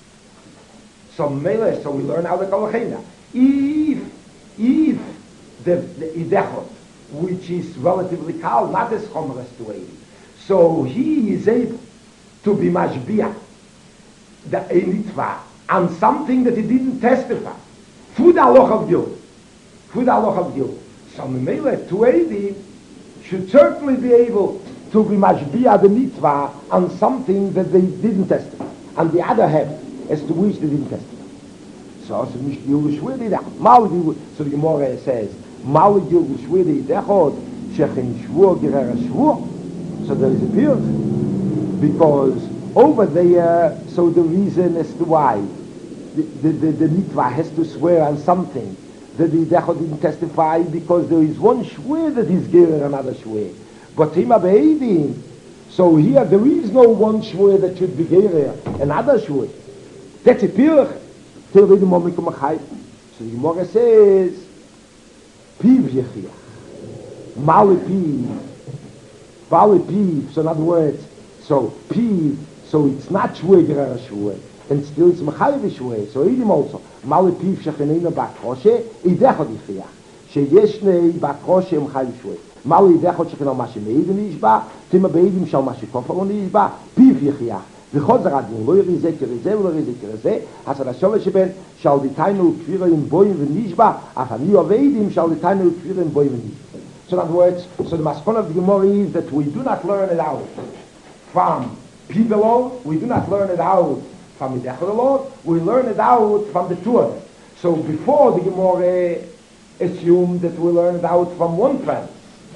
So Memele, so we learn how the Kolachena. If, if the, the Idechot, which is relatively calm, not as chomer as to eighty, so he is able to be mashbiach, the mitzvah, on something that he didn't testify. Through the halacha of Gil. Through the halacha of Gil. So Memele, two eighty should certainly be able to be mashbiach the mitzvah on something that they didn't testify. On the other hand, as to which they didn't testify. So, so nicht Gilgul Shvuah, Mal Gilgul, so the Gemara says, Mal Gilgul Shvuah Dechot, Shechin Shvuah Gerer Shvuah. So there is a period, because over there, so the reason as to why the, the, the, the mitzvah has to swear on something that the Dechot didn't testify, because there is one shvuah that is given another shvuah. But Tima Be'edin, so here there is no one shvuah that should be given another shvuah. That's a pirch till the moment of Machai. So the Gemara says, Piv Yechiach, Mali Piv, Mali Piv. So in other words, so Piv. So it's not shvuah gerer shvuah, and still it's mechayev shvuah. So read him also. Mali piv shechenina bakroshe idechot yifiach. Sheyesh nei bakroshe mechayev shvuah. Mali idechot shechenina mashi meidin yishba. Tima beidim shal mashi kofaron yishba. Piv yifiach. V'chod zaradin lo yirizeh kirizeh v'lo yirizeh kirizeh. Hasad hashove sheben shal ditaynu kfira in boyim v'nishba. Afani aveidim shal ditaynu kfira in boyim v'nishba. So in other words, so the maskon of the Gemara is that we do not learn it out from people alone, we do not learn it out from the Idechot alone, we learn it out from the two of them. So before the Gemara assumed that we learn it out from one premise.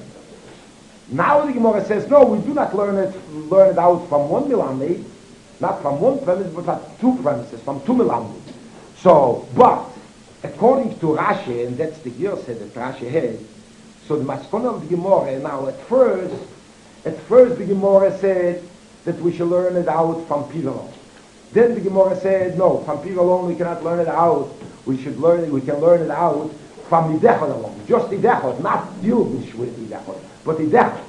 Now the Gemara says, no, we do not learn it learn it out from one Milamid, not from one premise, but from two premises, from two Milamid. So, but, according to Rashi, and that's the Girsa that Rashi has, so the Maskona of the Gemara, now at first, at first the Gemara said, that we should learn it out from people alone. Then the Gemara said, no, from people alone we cannot learn it out. We should learn it, we can learn it out from Idechot alone. Just Idechot, not Gilgush with Idechot, but Idechot.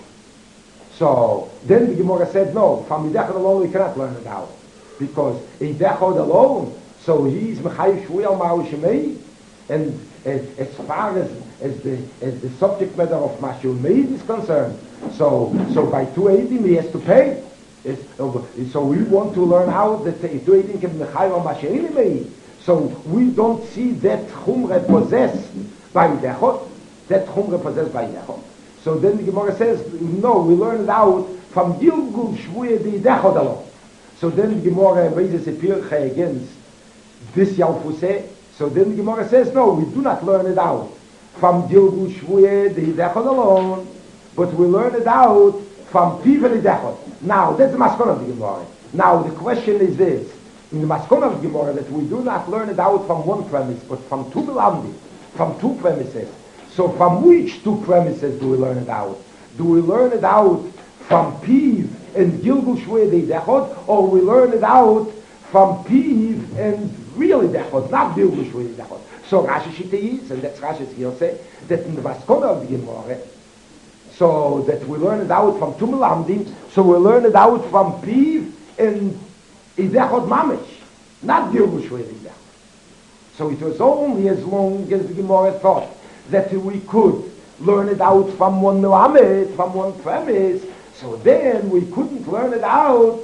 So, then the Gemara said, no, from Idechot alone we cannot learn it out. Because Idechot alone, so he's Mechayev Shvuah Ma'u Shemei, and as, as far as, as, the, as the subject matter of Mashu Meid is concerned, so, so by two eighty he has to pay. It's, so we want to learn how that Tuedim can be Mechayev Masheini Mei. So we don't see that Chumre possessed by Idechot, that Chumre possessed by Idechot. So then the Gemara says, no, we learn it out from Gilgul Shvuah the Idechot alone. So then the Gemara raises a pircha against this Yalfuseh. So then the Gemara says, no, we do not learn it out from Gilgul Shvuah the Idechot alone, but we learn it out from Pivel Idechot. Now, that's the Maskon of the Gemara. Now, the question is this. In the Maskon of the Gemara, that we do not learn it out from one premise, but from two Melamdim, from two premises. So from which two premises do we learn it out? Do we learn it out from Piv and Gilgul Shvei Dechot, or we learn it out from Piv and really Dechot, not Gilgul Shvei Dechot? So Rashi Shita is, and that's Rashi's here say, that in the Vaskona of the Gemara, so that we learn it out from Tumelamdim, so we learn it out from Piv and Idechot Mamish, not Gilgul Shvei Dechot. So it was only as long as the Gemara thought that we could learn it out from one Melamed, from one premise, so then we couldn't learn it out,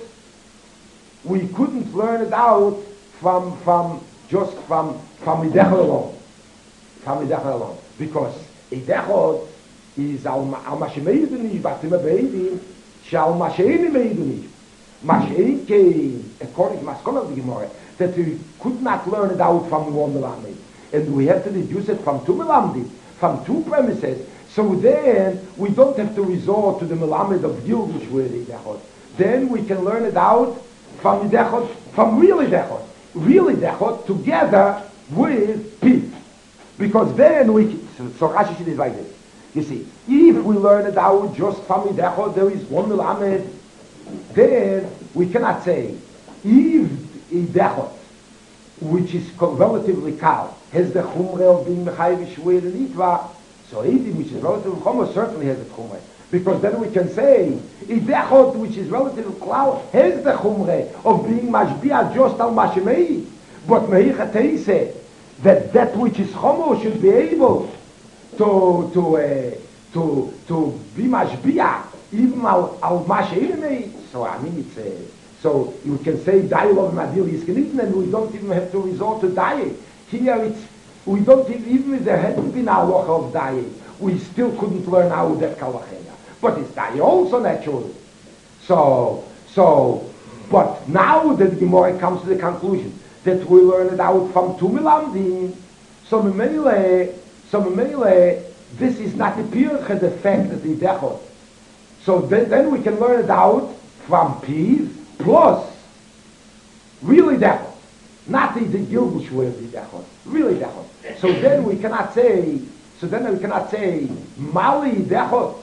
we couldn't learn it out from, from, just from, from Idechot alone. From Idechot alone. Because Idechot is al Mashemeidu Nishba, Tima Beidin, Shal Masheini Meidu Nishba. Mashein came, according to Maskon of the Gemara, that we could not learn it out from one Melamed. And we have to deduce it from two Melamdim, from two premises. So then we don't have to resort to the Melamed of Gilgul Shvei Dechot. Then we can learn it out from Dechot, from real Dechot. Real Dechot together with Pit. Because then we can, so, so Rashi is like this. You see, if we learn it out just from Dechot, there is one Melamed, then we cannot say, if Dechot, which is relatively kal, has the chumre of being mechayiv shvei l'nitva, so Eidim, which is relatively chumre, certainly has the chumre. Because then we can say, Idechot, which is relatively kal, has the chumre of being mashbiah just al mashemei. But Meicha said that that which is chumre should be able to to uh, to to be mashbiah even al al mashemei. So I mean it's uh, so you can say dialogue madil is genitten, and we don't even have to resort to diet. Here it's we don't even, even if there hadn't been a halacha of diet, we still couldn't learn how that kalachena. But it's diet also natural. So so but now that the Gemara comes to the conclusion that we learn it out from two milamdim, so memele, so memele, this is not the pirche, the fact that the dechot. So then, then we can learn it out from Piv plus really dechot, not the, the Gilgul Shvei dechot, really dechot. So then we cannot say, so then we cannot say Mali dechot.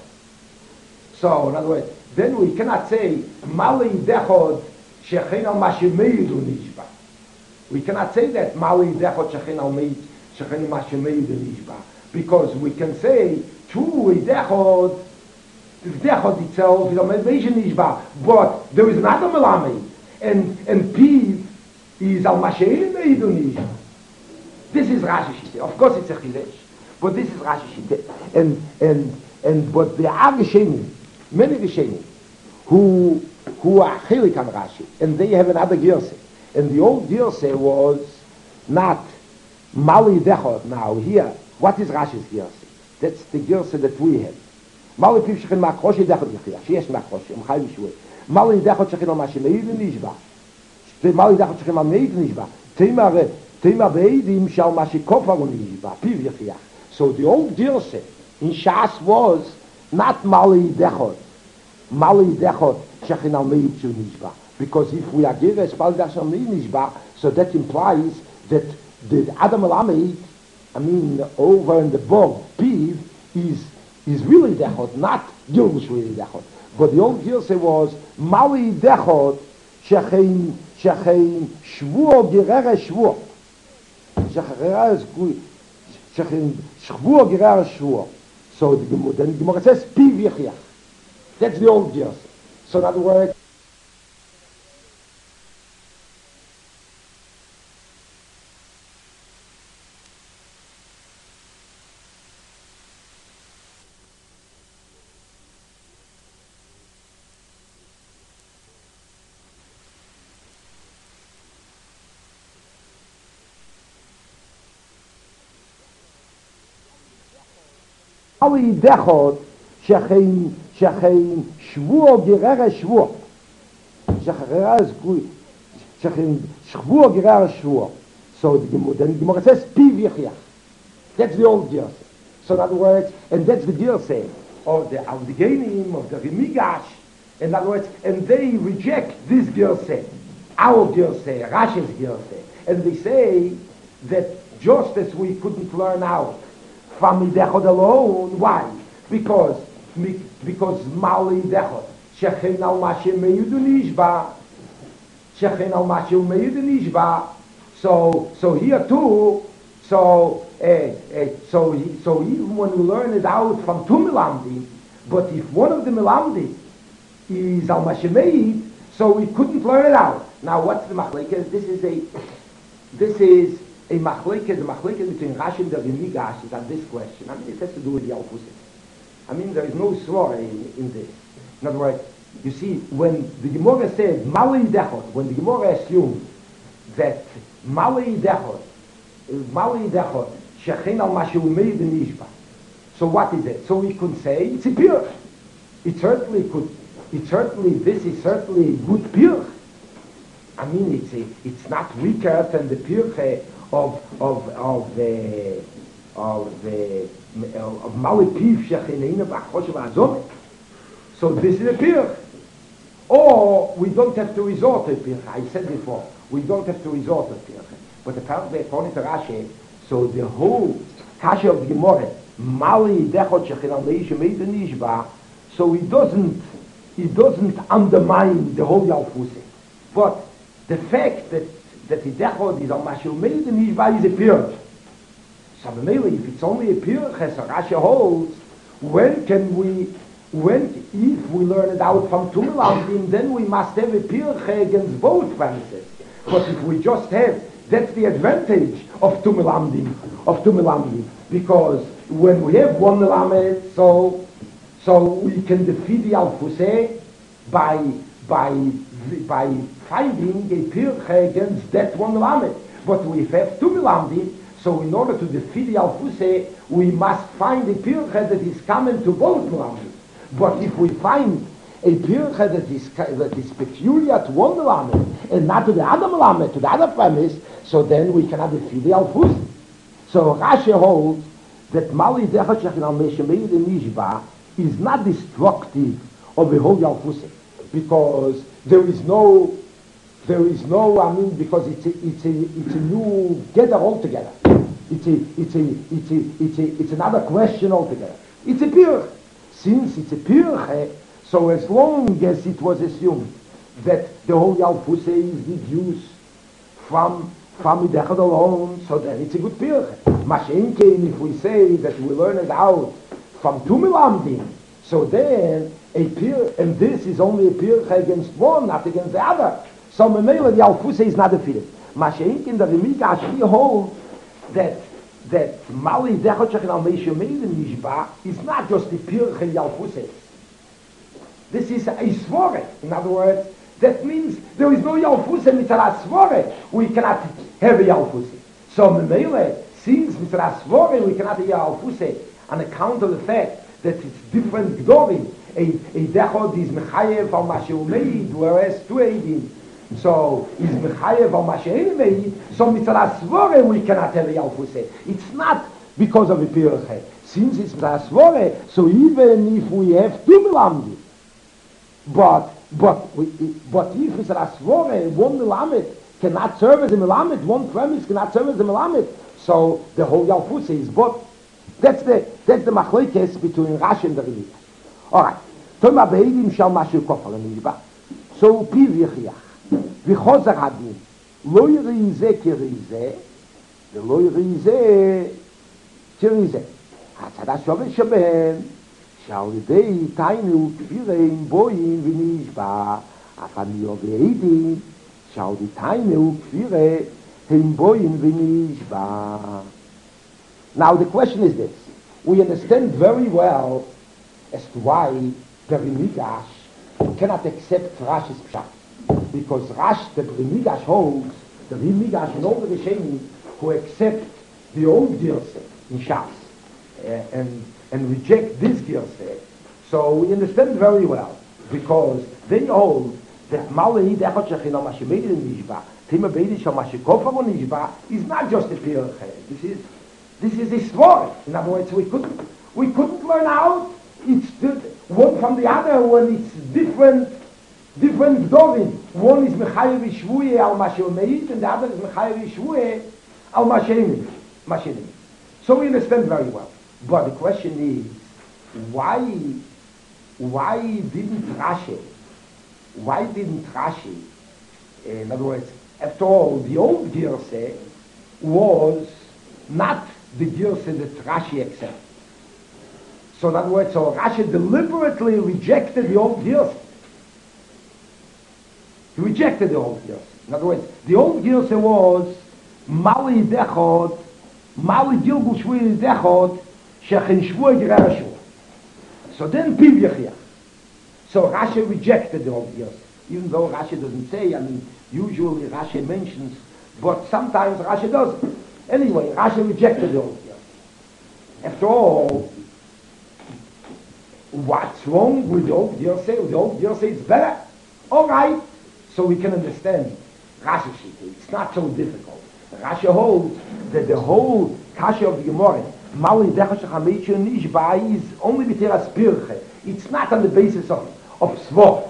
So in other words, then we cannot say Mali dechot shechein al mashemeidu nishba. We cannot say that Mali dechot shechein al shechein al mashemeidu nishba, because we can say two dechot. The dechot itself is a measure nishba, but there is another melamed, and and Piv is al mashein meidu nishba. This is Rashi Shita. Of course, it's a chilesh, but this is Rashi Shita. And and and but the Avishenim, many Rishenim, who who are chilik on Rashi, and they have another girse. And the old girse was not Mali dechot. Now here, what is Rashi's girse? That's the girse that we have. Mali piv shechen makroshi dechot yichiyah. Sheyesh makroshi, m'chayim shvei. Mali dechot shechen al mashemeid nishba. Mali dechot shechen al meid nishba. Teimar teimar beidim shal mashikofar nishba. Piv yichiyah. So the old girse in Shas was not Mali dechot. Mali dechot shechen al meid nishba. Because if we are given Mali dechot al meid nishba, so that implies that the Adam Alameid, I mean, over in the bog, Piv is is really dechot, not Gilgul Shvei dechot. But the old Gilse was Mali dechot shechein shechein shvuo gerere shvuo. Shechein shvuo gerere shvuo. So the Gemara, then the Gemara says Piv yichiyah. That's the old Gilse. So in other words, Mali dechot shechein shechein shvuo gerere shvuo. Shechein shvuo gerere shvuo. So the Gemara, then the Gemara says Piv yichiyah. That's the old Gilse. So in other words, and that's the Gilse of the of the Genim, of the Rimigash. In other words, and they reject this Gilse, our Gilse, Rashi's Gilse, and they say that just as we couldn't learn out from Midechot alone. Why? Because because Mali Dechot Shechen al Mashem Meyudu Nishba Shechen al Mashem Meyudu Nishba. So so here too. So uh, uh, so so even when we learn it out from two Milamdi, but if one of the Milamdi is al Mashem, so we couldn't learn it out. Now what's the machlekes? This is a this is a machlekes. The machlekes between Rashi and the Rimigash is on this question. I mean, it has to do with the Alfusim. I mean, there is no swore in, in this. In other words, you see, when the Gemara says Mali Dechot, when the Gemara assumes that Mali Dechot, Mali Dechot, Shechen al Mashu Meid Nishba. So what is it? So we could say it's a pure. It certainly could. It certainly this is certainly good pure. I mean, it's a, it's not weaker than the pure of of of the of the of Mali Piv Shecheneinu B'Choshev Azom. So this is a pure. Or we don't have to resort to pure. I said before, we don't have to resort to pure. But apparently, according to Rashi, so the whole Kasha of the Gemara, Mali Dechot Shechin Leish Meid Nishba, so he doesn't, he doesn't undermine the whole Yalfusi. But the fact that that the Dechot is on Mashul Meid Nishba is a pure. So if it's only a pure, as Rashi holds, when can we? When, if we learn it out from Tumelamdim, then we must have a pirche against both premises. But if we just have, that's the advantage of Tumelamdim, of Tumelamdim, because when we have one Melamed, so so we can defeat the Alfuseh by by by finding a pirche against that one Melamed. But we have two Melamdim, so in order to defeat the Alfuseh, we must find a pirche that is common to both Melamdim. But if we find a pirche that is, that is peculiar to one Melamed and not to the other Melamed, to the other premise, so then we cannot defeat the Alfus. So Rashi holds that Mali Dechot Shechin al Meshem Meid Nishba is not destructive of the whole Alfus, because there is no, there is no, I mean, because it's a, it's a, it's a new gather altogether. It's a, it's a, it's a, it's a, it's another question altogether. It's a pirche. Since it's a pirche, so as long as it was assumed that the whole Yalfuse is deduced from from Midechot alone, so then it's a good pirche. Mashenkein, if we say that we learn it out from two Melamdim, so then a pirche, and this is only a pirche against one, not against the other. So Memela, the Yalfuse is not defeated. Mashenkein, the Rimigash, he holds that that Mali Dechot Shechin al Meishu Meid Nishba is not just the pirche Yalfuses. This is a svore. In other words, that means there is no Yalfuse mitzvah svore. We cannot have a Yalfuse. So Memele, since mitzvah svore we cannot have a Yalfuse on account of the fact that it's different gdorim. A a Dechot is mechayev al Mashu Meid, whereas two Eidim. So is mechayev al Mashu Meid. So mitzvah svore we cannot have a Yalfuse. It's not because of a pirche. Since it's mitzvah svore, so even if we have two Melamdim, but but we, but if it's a svore, one Melamed cannot serve as a Melamed, one premise cannot serve as a Melamed, so the whole Yalfuse is but that's the that's the machlekes between Rashi and the Rebbe. All right. Toma beidim shal mashu kofar nishba. So piv yichiach. V'chozer hadin. Lo yiri ze kiri ze. V'lo yiri ze kiri ze. Hatzada shove sheben. Shal yidei tainu kfirein boyin v'nishba. Afani yove eidim. Shal yidei tainu kfirein boyin v'nishba. Now the question is this. We understand very well as to why the Rimigash cannot accept Rashi's pshat. Because Rash, the Rimigash holds, the Rimigash and all the Rishonim who accept the old Girseh in Shas uh, and, and reject this Girseh. So we understand very well, because they hold that Malay Dechot Shechin al Mashimeid Nishba, Tima Beidish al Mashikofa Nishba is not just a pirche. This is this is a story. In other words, we couldn't we couldn't learn out. It's one from the other when it's different, different gdorim. One is mechayev shvuye al mashemeid, and the other is mechayev shvuye al mashemeid. So we understand very well. But the question is, why, why didn't Rashi, why didn't Rashi, in other words, after all, the old Girse was not the Girse that Rashi accepted. So in other words, so Rashi deliberately rejected the old Girse. He rejected the old Girse. In other words, the old Girse was Mali Dechod, Mali Gilgul Shvui Dechod, Shechin Shvui Gerar Shvui. So then Piv Yechiach. So Rashi rejected the old Girse. Even though Rashi doesn't say, I mean, usually Rashi mentions, but sometimes Rashi doesn't. Anyway, Rashi rejected the old Girse. After all, what's wrong with the old Girse? The old Girse is better. All right. So we can understand Rashi Shita. It's not so difficult. Rashi holds that the whole Kasha of the Gemara, Mali Dechash Hamechu Nishba, is only B'teras Pirche. It's not on the basis of, of Svor.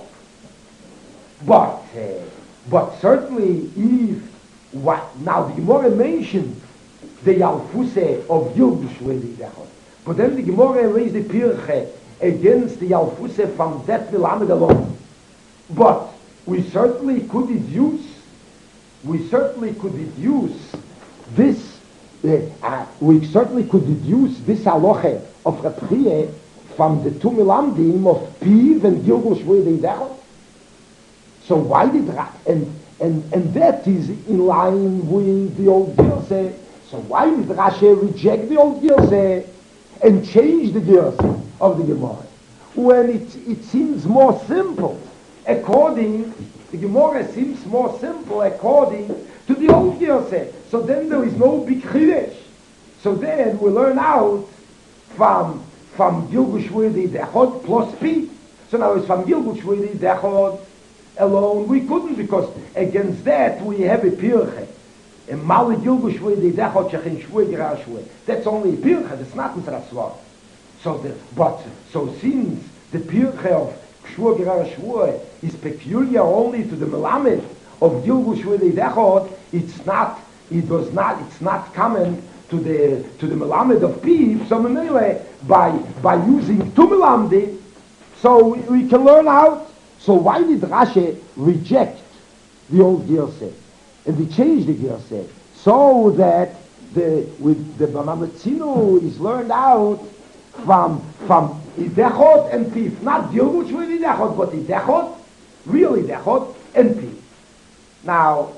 But, uh, but certainly if, what, now the Gemara mentioned the Yalfuse of Yilgush Veli Dechot. But then the Gemara raised the Pirche against the Yalfuse from that Milamed alone. But we certainly could deduce, we certainly could deduce this, uh, uh, we certainly could deduce this halacha of Rabchie from the two milamdim of Piv and Gilgul Shvui Dechot. So why did Ra- and and and that is in line with the old Girse. So why did Rashi reject the old Girse and change the Girse of the Gemara when it it seems more simple? According, the Gemara seems more simple according to the old Girse. So then there is no big Chidesh. So then we learn out from from Gilgul Shvui Dechot plus Pi. So now it's from Gilgul Shvui Dechot alone we couldn't, because against that we have a Pirche. A Mali Gilgul Shvui Dechot Shechin Shvui Gerar Shvui. That's only a Pirche. That's not Mitzvah Svor. So the but so since the Pirche of Shvur Gerar Shvur is peculiar only to the Melamed of Gilgul Shvui Dechot, it's not, it does not, it's not common to the to the Melamed of Piv. So anyway, by by using two Melamdi, so we, we can learn out. So why did Rashi reject the old Girse and he changed the Girse so that the with the Bamatzinu is learned out from from Idechot and Piv, not Gilgul Shvui Idechot, but Idechot, really Idechot and Piv. Now,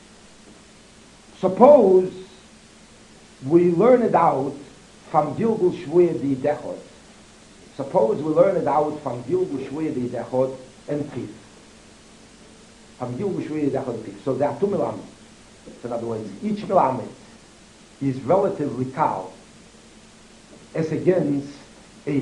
suppose we learn it out from Gilgul Shvui Idechot. Suppose we learn it out from Gilgul Shvui Idechot and Piv. From Gilgul Shvui Idechot and Piv. So there are two Melamed. So in other words, each Melamed is relatively kal as against a.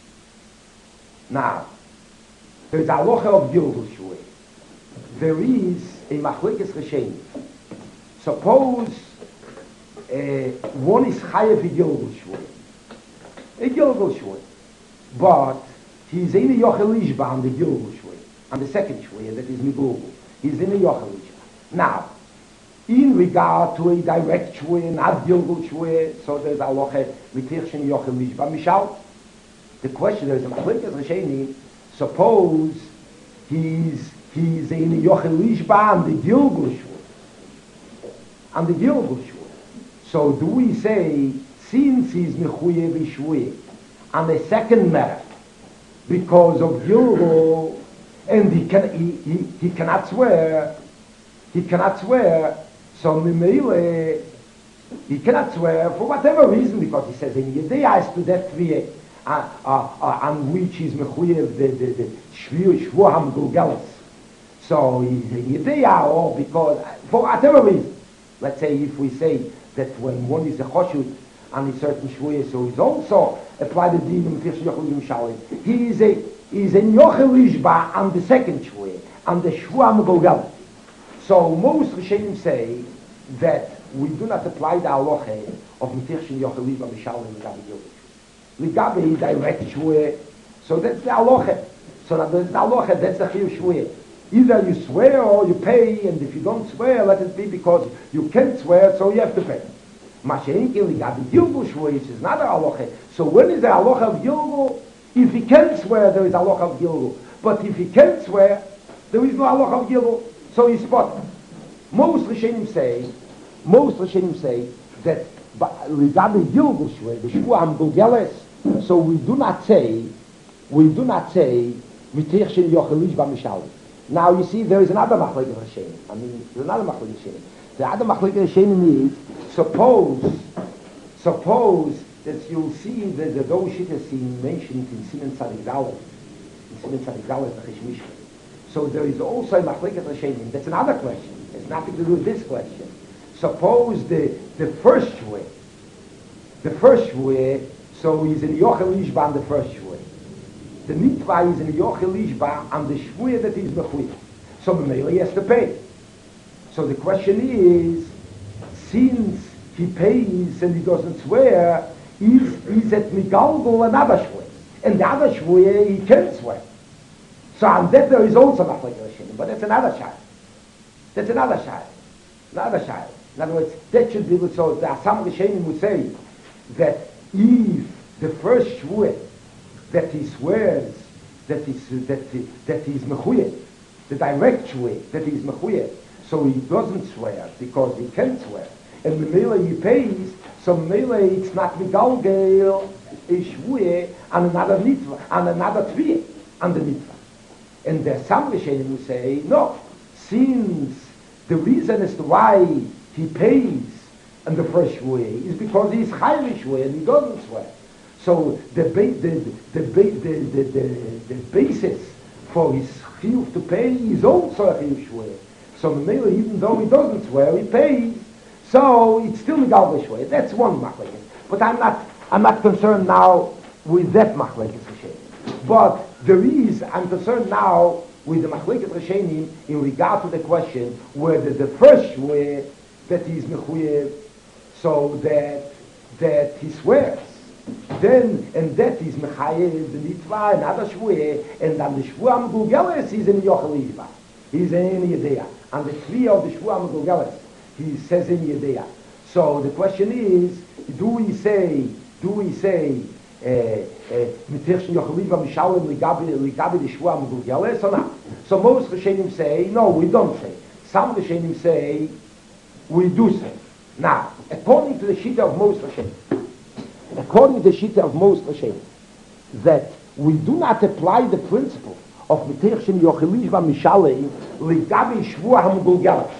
Now, there is a halacha of Gilgul Shvui. There is a machlekes rishonim. Suppose uh, one is chayav a Gilgul Shvui, a Gilgul Shvui, but he's in a yochel ishba on the Gilgul Shvui, on the second Shvui, that is Migulgul. He's in a yochel ishba. Now, in regard to a direct Shvui, not Gilgul Shvui, so there's a halacha mitirchen yochel ishba mishal. The question is, machlekes rishonim, suppose he's he's in a yochel ishba on the Gilgul Shvui, on the Gilgul Shvui. So do we say, since he's mechuyev shvui on the second matter, because of Gilgul, and he can he, he, he cannot swear, he cannot swear, so Mimele, he cannot swear for whatever reason, because he says in Yedei as to that tviyah, uh, uh, uh, on which he's mechuyev the the the shvur shvur hamgulgelos. So he's in Yedei, or because for whatever reason. Let's say if we say that when one is a choshut on a certain shvuah, so he's also applied the din in Tirsh Yochel Yimshalim. He is a he is a Yochel Ishba on the second shvuah, on the shvuah Megolgal. So most Rishonim say that we do not apply the halacha of Tirsh Yochel Yimshalim Ligabi Gilgul. Ligabi direct shvuah. So that's the halacha. So that's the halacha. That's the chiyuv shvuah. Either you swear or you pay, and if you don't swear, let it be because you can't swear, so you have to pay. Mashenkin Ligabi Gilgul Shvuas is not a halacha. So when is the halacha of Gilgul? If he can swear, there is halacha of Gilgul. But if he can't swear, there is no halacha of Gilgul. So he's spotted. Most Rishonim say, most Rishonim say that Ligabi Gilgul Shvuas, the Shvuah Amgulgeles. So we do not say, we do not say Mitich Shin Yochelish B'Mishalim. Now you see, there is another machlekes Rishonim. I mean, there's another machlekes Rishonim. The other machlekes Rishonim is, suppose, suppose that you'll see that the those shittas seen mentioned in Simen Tzadik Daled, in Simen Tzadik Daled, the Cheshmishka. So there is also a machlekes Rishonim. That's another question. It's nothing to do with this question. Suppose the the first way, the first way, so he's in Yochel Ishba on the first way. The mitzvah is in Yochel Ishba on the shvuah that he's mechuyev. So Mamela he has to pay. So the question is, since he pays and he doesn't swear, is is it migalgul another shvuah? And the other shvuah he can't swear. So on that there is also machlekes Rishonim, but that's another shayla. That's another shayla. Another shayla. In other words, that should be so. The Asam Rishonim would say that if the first shvuah that he swears that he's that he, that he's mechuyev, the direct shvuah that he's mechuyev, so he doesn't swear because he can't swear, and Mamela he pays, so Mamela it's not migalgel a shvuah on another mitzvah, on another tviyah, on the mitzvah. And the Asam Rishonim will say no, since the reason as to why he pays on the first shvuah is because he's chayav shvuah and he doesn't swear. So the ba- the the, ba- the, the, the, the basis for his chiyuv to pay is also a chiyuv shvuah. So Mamela, even though he doesn't swear, he pays. So it's still migal shvuah. That's one machlekes. But I'm not I'm not concerned now with that machlekes Rishonim. But there is I'm concerned now with the machlekes Rishonim in regard to the question whether the first shvuah that he's mechuyev, so that that he swears. Then, and that is mechayev the mitzvah and other shvuah, and on the shvuah amgulgeles he's in Yochel Ishba. He's in Yedea. On the three of the shvuah amgulgeles, he says in Yedea. So the question is, do we say, do we say, Mitich Shin Yochel Ishba Mishalim Ligabi Ligabi the shvuah amgulgeles or not? So most Rishonim say, no, we don't say. Some Rishonim say, we do say. Now, according to the shita of most Rishonim, according to the shita of most Rishonim, that we do not apply the principle of Mitich Shin Yochel Ishba Mishalim Ligabi shvuah hamgulgeles.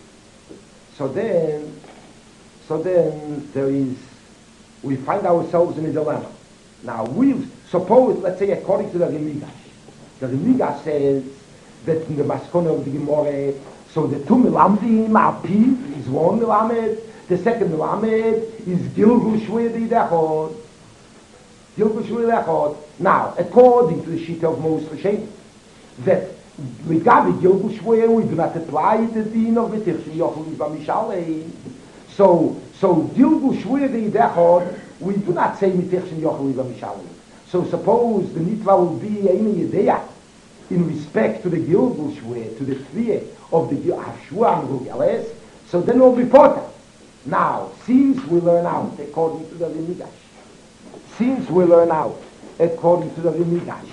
So then, so then there is, we find ourselves in a dilemma. Now we suppose, let's say, according to the Rimigash, the Rimigash says that in the Maskona of the Gemara, so the two milamdim apiv is one milamed. The second milamed is Gilgul Shvuah Dechod. Gilgul Shvuah Dechod. Now, according to the shita of most Rishonim, that Ligabi Gilgul Shvuah we do not apply the din of Mitich Shin Yochel Ishba Mishalim. So, so Gilgul Shvuah Dechod we do not say Mitich Shin Yochel Ishba Mishalim. So suppose the mitzvah will be any idea in respect to the Gilgul Shvuah, to the tviyah of the Shvuah Amgulgeles, so then we'll be potter. Now, since we learn out according to the Rimigash, since we learn out according to the Rimigash,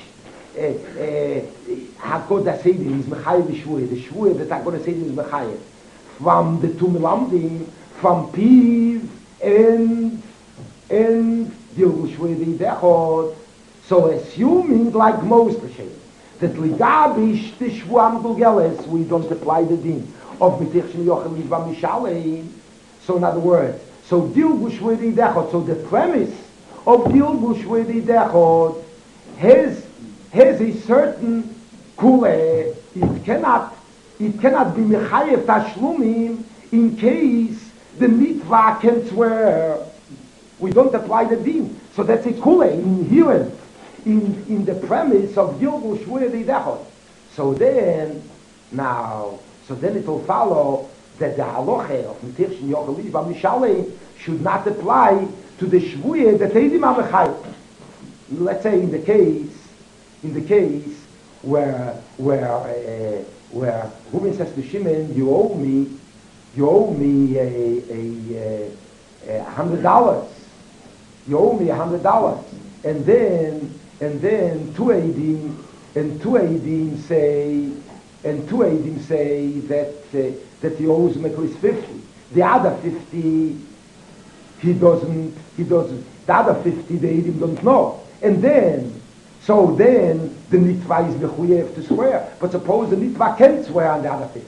Hakodah Seidim is Mechayev Shvuah, the Shvuah that Hakodah Seidim is Mechayev, from the two Melamdim, from Piv and and Gilgul Shvuah Dechod. So assuming, like most Rishonim, that Ligabi the Shvuah Amgulgeles we don't apply the din of Mitich Shin Yochel Ishba Mishalim. So in other words, so Gilgul Shvuah Dechod, so the premise of Gilgul Shvuah Dechod has has a certain kule. It cannot it cannot be mechayev tashlumim in case the mitzvah can swear. We don't apply the din. So that's a kule inherent in in the premise of Gilgul Shvuah Dechod. So then now so then it will follow that the halacha of Mitich Shin Yochel Ishba Mishalim should not apply to the shvuah that Eidim are mechayev. Let's say in the case, in the case where where uh, where Reuben says to Shimon, you owe me, you owe me a a, a hundred dollars. You owe me a hundred dollars, and then and then two eighteen and two eighteen say and two eighteen say that uh, that he owes him at least fifty. The other fifty he doesn't he doesn't. The other fifty the eighteen don't know, and then. So then the nitva is mechuyev to swear. But suppose the nitva can't swear on the other fifty.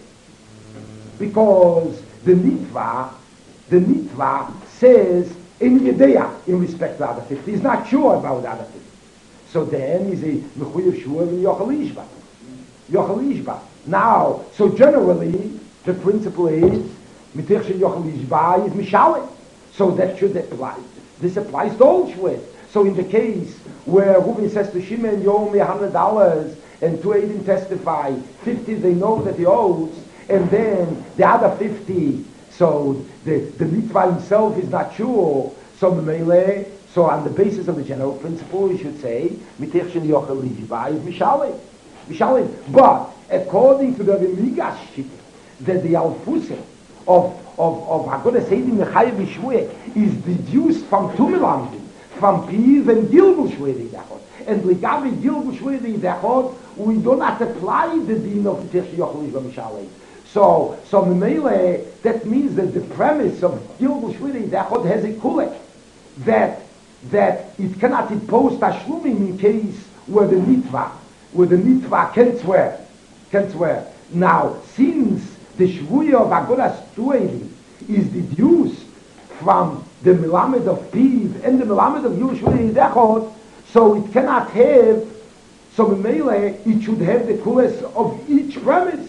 Because the nitva, the nitva says in Yedea in respect to the other fifty. He's not sure about the other fifty. So then he's a mechuyev sure in Yochel Ishba. Yochel Ishba. Now, so generally the principle is mitich shel Yochel Ishba is mishalim. So that should apply. This applies to all shvuas. So in the case where Reuben says to Shimon, you owe me a hundred dollars, and two eighteen testify, fifty they know that he owes, and then the other fifty, so the, the mitzvah himself is not sure, so Memele, so on the basis of the general principle, you should say, Mitech shel Yochel Ishba is Mishalim. Mishalim. But according to the Remigas Shita, that the Alfusim of of of Haggadah Seidim Mechayev Mishvueh is deduced from Tumelamdim, from Piv and Gilgul Shvei Dechot. And Ligavi Gilgul Shvei Dechot, we do not apply the din of Mitech shel Yochel Ishba Mishalim. So, so Memele, that means that the premise of Gilgul Shvei Dechot has a kulek, that that it cannot impose tashlumim in case where the nitva, where the nitva can swear, can swear. Now, since the shvuya of Agoras Tueli is deduced from the Melamed of Piv and the Melamed of Yushvei Dechot, so it cannot have, so Memele, it should have the kules of each premise.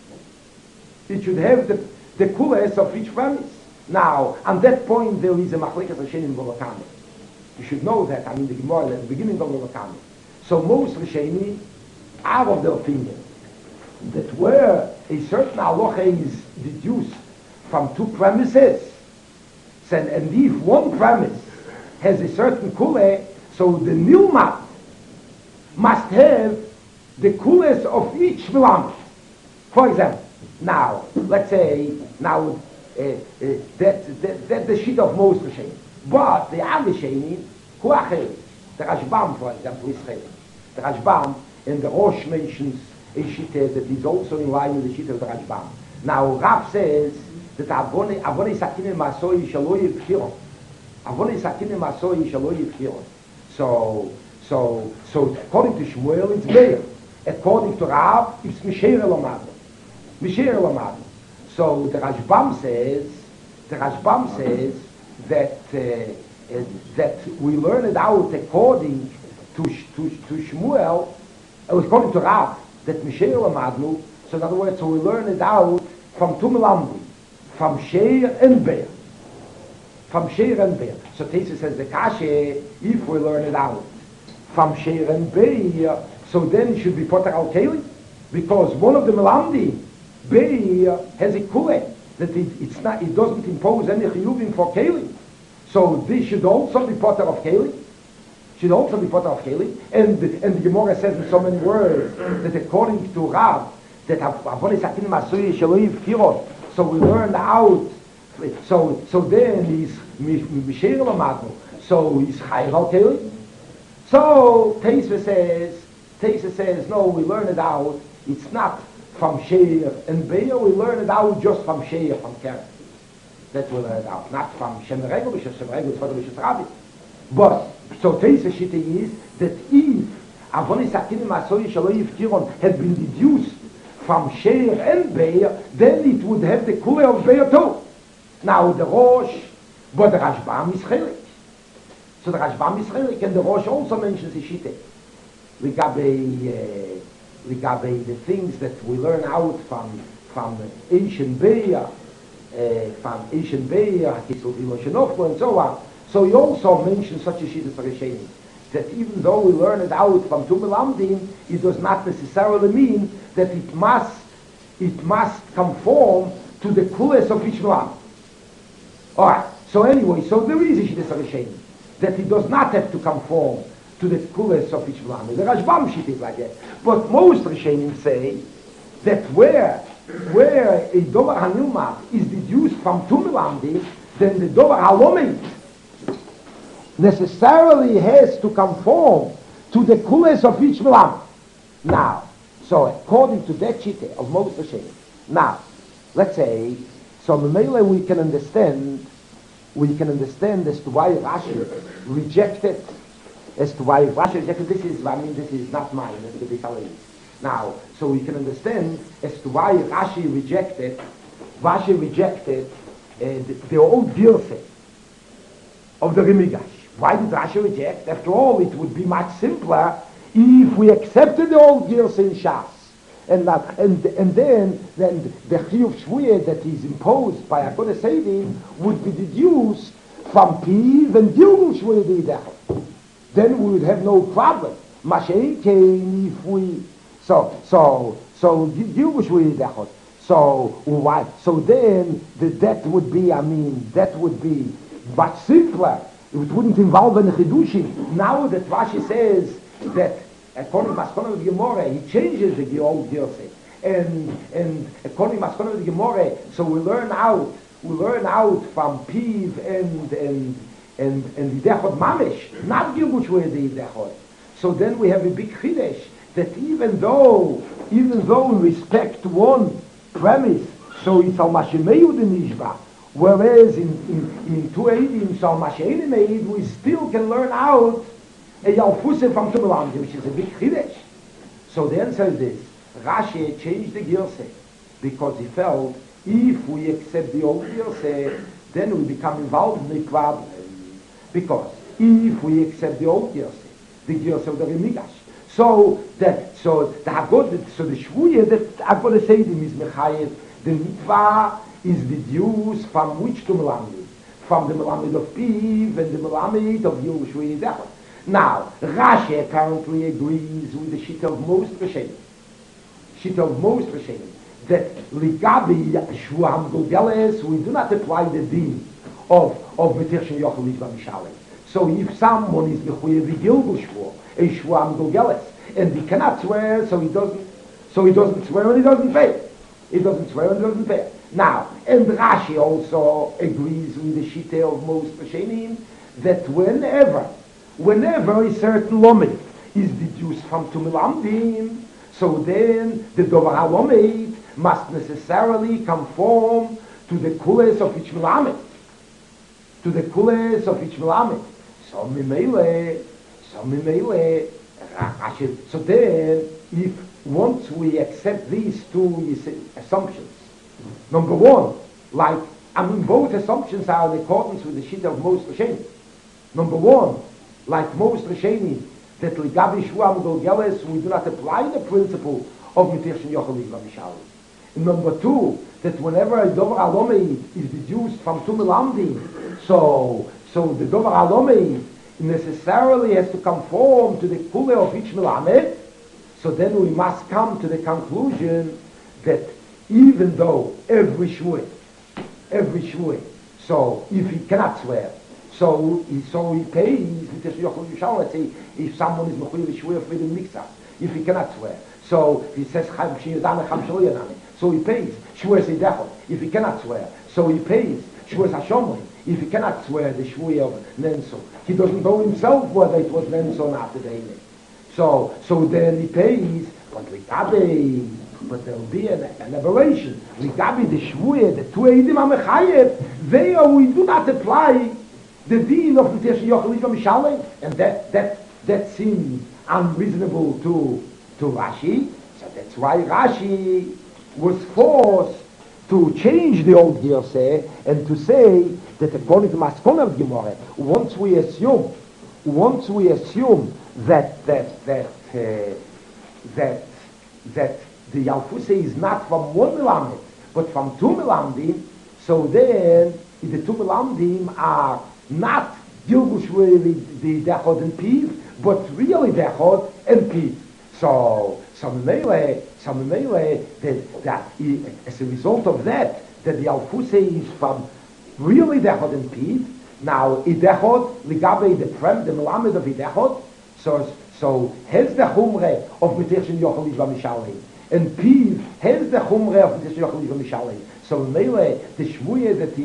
It should have the, the kules of each premise. Now, on that point, there is a Machlekas Rishonim in Volokane. You should know that, I mean, the Gemara at the beginning of Volokane. So most Rishonim are of the opinion that where a certain halacha is deduced from two premises, and, and if one premise has a certain kule, so the nilmat must have the kules of each milam. For example, now, let's say, now, uh, uh, that, that, that the sheet of most Rishonim. But the other Rishonim, who are the Rashbam, for example, is Chayim. The Rashbam and the Rosh mentions a shita that is also in line with the shita of the Rashbam. Now, Rav says that Avonei Sakine Masoi Shaloi Pchiron. Avonei Sakine Masoi Shaloi Pchiron. So, so, so according to Shmuel, it's Meir. According to Rav, it's Misher Elamad. Misher Elamad. So the Rashbam says, the Rashbam says that uh, uh, that we learn it out according to to, to Shmuel, uh, according to Rav, that Misher Elamad. So in other words, so we learn it out from two Melamdim, from Sheir and Beir. From Sheir and Beir. So Tesis says the Kashe, if we learn it out from Sheir and Beir, so then it should be Potter al Keli, because one of the Melamdim, Beir, has a kule that it, it's not, it doesn't impose any chiyuvim for Keli. So this should also be Potter of Keli. Should also be Potter of Keli. And and the Gemara says in so many words that according to Rav, that Avonei Sakine Masoi Shaloi Pchiron. So we learn out. So so then he's Misher Lamadnu. So he's Chayav al Keli. So Teisva says, Teisva says, no, we learn it out. It's not from Sheir and Beir. We learn it out just from Sheir, from Keren. That we learn it out, not from Shem Regel, because Shem Regel is for the Bishop Rabbi. But so Teisva Shita is that if Avonei Sakine Masoi Shaloi Pchiron had been deduced from Sheir and Beir, then it would have the kule of Beir too. Now the Rosh, but the Rashbam is Chelik. So the Rashbam is Chelik, and the Rosh also mentions the Shite. Regarding regarding the things that we learn out from from ancient Beir, uh, from ancient Beir, Kisel Vimoshenofko, and so on. So he also mentions such a Shite as Rishonim, that even though we learn it out from two Melamdim, it does not necessarily mean that it must it must conform to the kules of each Melam. Alright, so anyway, so there is a Shita Rishonim, that it does not have to conform to the kules of each Melam. The Rashbam Shita is like that. But most Rishonim say that where where a Dover Hanilma is deduced from two Melamdim, then the Dover Halomit necessarily has to conform to the kules of each Milam. Now, so according to that Chitte of Moses Hashem, now, let's say, so Memele we can understand, we can understand as to why Rashi rejected, as to why Rashi rejected, this is, I mean, this is not mine, it's the Bichalei. Now, so we can understand as to why Rashi rejected, Rashi rejected uh, the, the old Girse of the Remigash. Why did Rashi reject? After all, it would be much simpler if we accepted the old Girse in Shas. And, that, and, and then, then the Chiyuv Shvuye that is imposed by Akodah Seidim would be deduced from Piv and Gilgul Shvuye Deidechot. Then we would have no problem. Mashein came if we... So, so, so, Gilgul Shvuye Deidechot. So, why? So then, the, that would be, I mean, that would be much simpler. It wouldn't involve any Chidushim. Now that Rashi says that according to Maskon of the Gemara, he changes the old Girse. And, and according to Maskon of the Gemara, so we learn out, we learn out from Piv and, and, and, and the Dechot Mamish, not Gilgul Shvuye the Dechot. So then we have a big Chidesh, that even though, even though we respect one premise, so it's al Mashemeu the Nishba, whereas in, in, in two eighteen, so al Mashein made, we still can learn out a Yalfuse from Tumelamdi, which is a big Chidesh. So the answer is this: Rashi changed the Girse because he felt if we accept the old Girse, then we become involved in the problem. Because if we accept the old Girse, the Girse of the Remigash, so that so the Hagod, so the Shvuye that Hagod Seidim is Mechayev, the Mitzvah is deduced from which Tumelamdi? From the Melamed of Piv and the Melamed of Yom Shvuye Dechot. Now, Rashi apparently agrees with the Shita of most Rishonim. Shita of most Rishonim. That Ligabi Shvuam Gulgeles, we do not apply the din of, of Metir Shem Yochel Lishba Mishalei. So if someone is Mechuyev Gilgul Shvuam, a Shvuam Gulgeles, and he cannot swear, so he doesn't, so he doesn't swear and he doesn't pay. He doesn't swear and he doesn't pay. Now, and Rashi also agrees with the Shita of most Rishonim that whenever Whenever a certain lomed is deduced from Tumelamdim, so then the Dover HaLomed must necessarily conform to the kules of each Melamed. To the kules of each Melamed. So Mimele, so Mimele, so then, if once we accept these two assumptions, number one, like, I mean, both assumptions are in accordance with the Shita of most Rishonim. Number one, like most Rishonim, that Ligabi Shvuam Gulgeles, we do not apply the principle of Metir Shem Yochel Lishba Mishalei. Number two, that whenever a Dover HaLomed is deduced from Tumelamdim, so so the Dover HaLomed necessarily has to conform to the Kule of each Melamed, so then we must come to the conclusion that even though every Shvuah, every Shvuah, so if he cannot swear, So he, so he pays, let's say, if someone is mechuyev shvuah for the mikzah, if he cannot swear. So he says, so he pays, shvuah seidechot, if he cannot swear. So he pays, shvuah hashomrim, if he cannot swear the shvuah of Nenso. He doesn't know himself whether it was Nenso or not today. So, so then he pays, but Ligabi, but there will be an, an aberration. Ligabi, the shvuah, the two eidim ha-mechayev, there we do not apply the deed of the Metir Yochel Lishba Mishalei, and that that that seems unreasonable to to Rashi. So that's why Rashi was forced to change the old Girse and to say that according to Maskon of Gemara, once we assume, once we assume that that that uh, that that the Yalfuse is not from one Melamed but from two Melamdim, so then the two Melamdim are not Gilgul Shvuah the Dechot and Piv, but really Dechot and Piv. So, so Memele, so Memele, that, that as a result of that, that the Alfuse is from really Dechot and Piv. Now, Idechot, Ligabe, the Prem, the Melamed of Idechot, so, so, has the Chumre of Metir Shem Yochel Lishba Mishalei, and Piv has the Chumre of Metir Shem Yochel Lishba Mishalei. So Memele, the Shvuah that is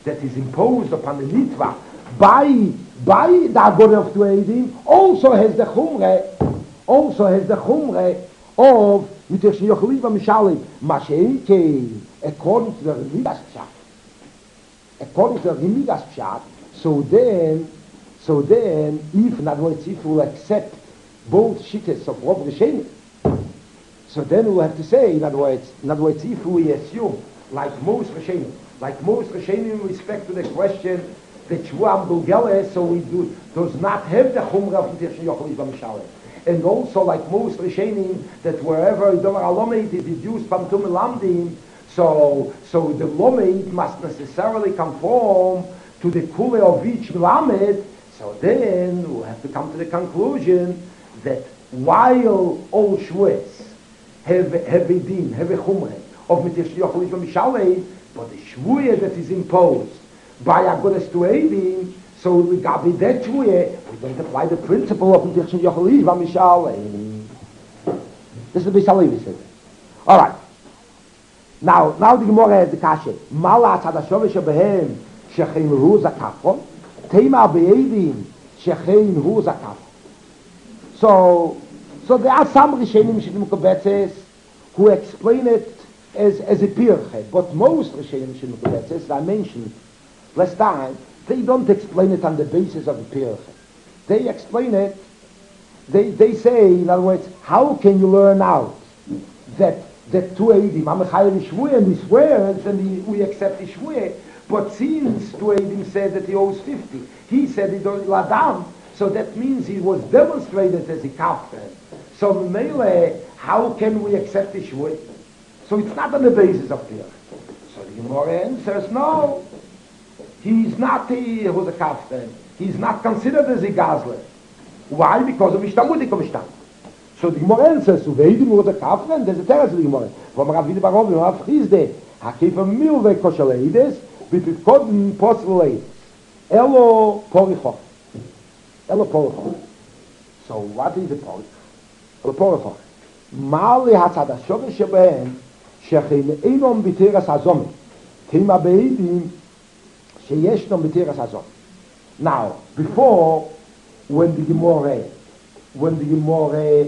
that is imposed upon the mitzvah by by the Agoda of Tuedim also has the Chumre, also has the Chumre of Mitech Yochliv Mishalim. Mashenke, according to the Midas Pshat, according to the Midas Pshat, so then, so then, if in other words, if we will accept both shittas of Rav Rishonim, so then we'll have to say, in other words, in other words, if we assume, like most Rishonim, like most Rishonim in respect to the question that Shvuam Bulgele, so we do, does not have the Chumra of Mitech Yochliv Mishalim. And also, like most Rishonim, that wherever the Lomed is deduced from Tum Lamdim, so so the Lomed must necessarily conform to the Kule of each Lamed. So then we'll have to come to the conclusion that while all Shvuas have have a din, have a Chumre of Mitech Yochliv Mishalim, but the Shvuah that is imposed by Agodas Tuedim, so we got that Shvuah, we don't apply the principle of Mitech Yochliv Mishalim. This is the Bisalevi said. All right. Now, now the Gemara has the kasha. Mala tzadashov shebehem shechein hu zakafon, tema be'edim shechein hu zakafon. So, so there are some Rishonim Shittim Kobetzes who explain it as as a pirche, but most Rishonim Shittim Kobetzes, I mentioned last time, they don't explain it on the basis of a pirche. They explain it. They they say, in other words, how can you learn out that that two eidim, Amachayim Shvuah, and he swears, and he, we accept the Shvuah, but since two eidim said that he owes fifty, he said he don't ladam, so that means he was demonstrated as a kafir. So Mele, how can we accept the Shvuah? So it's not on the basis of fear. So the Gemara answers, no, he's not a who's a kafir. He's not considered as a gazler. Why? Because of Ishtamudik of Ishtam. So the Gemara answers, so Veidim was a kafir, and there's a terrace of the Gemara. From Rav Yidi Barov, you have Chizde, Hakifa Milve Koshaleides, Bipikodim Posleides, Elo Porichoch. Elo Porichoch. So what is the Porich? Elo Porichoch. Mali Hatzadashov Sheben, Shechin Einom Biteras Hazom, Tema Beidim, Sheyeshnom Biteras Hazom. Now, before, when the Gemara, when the Gemara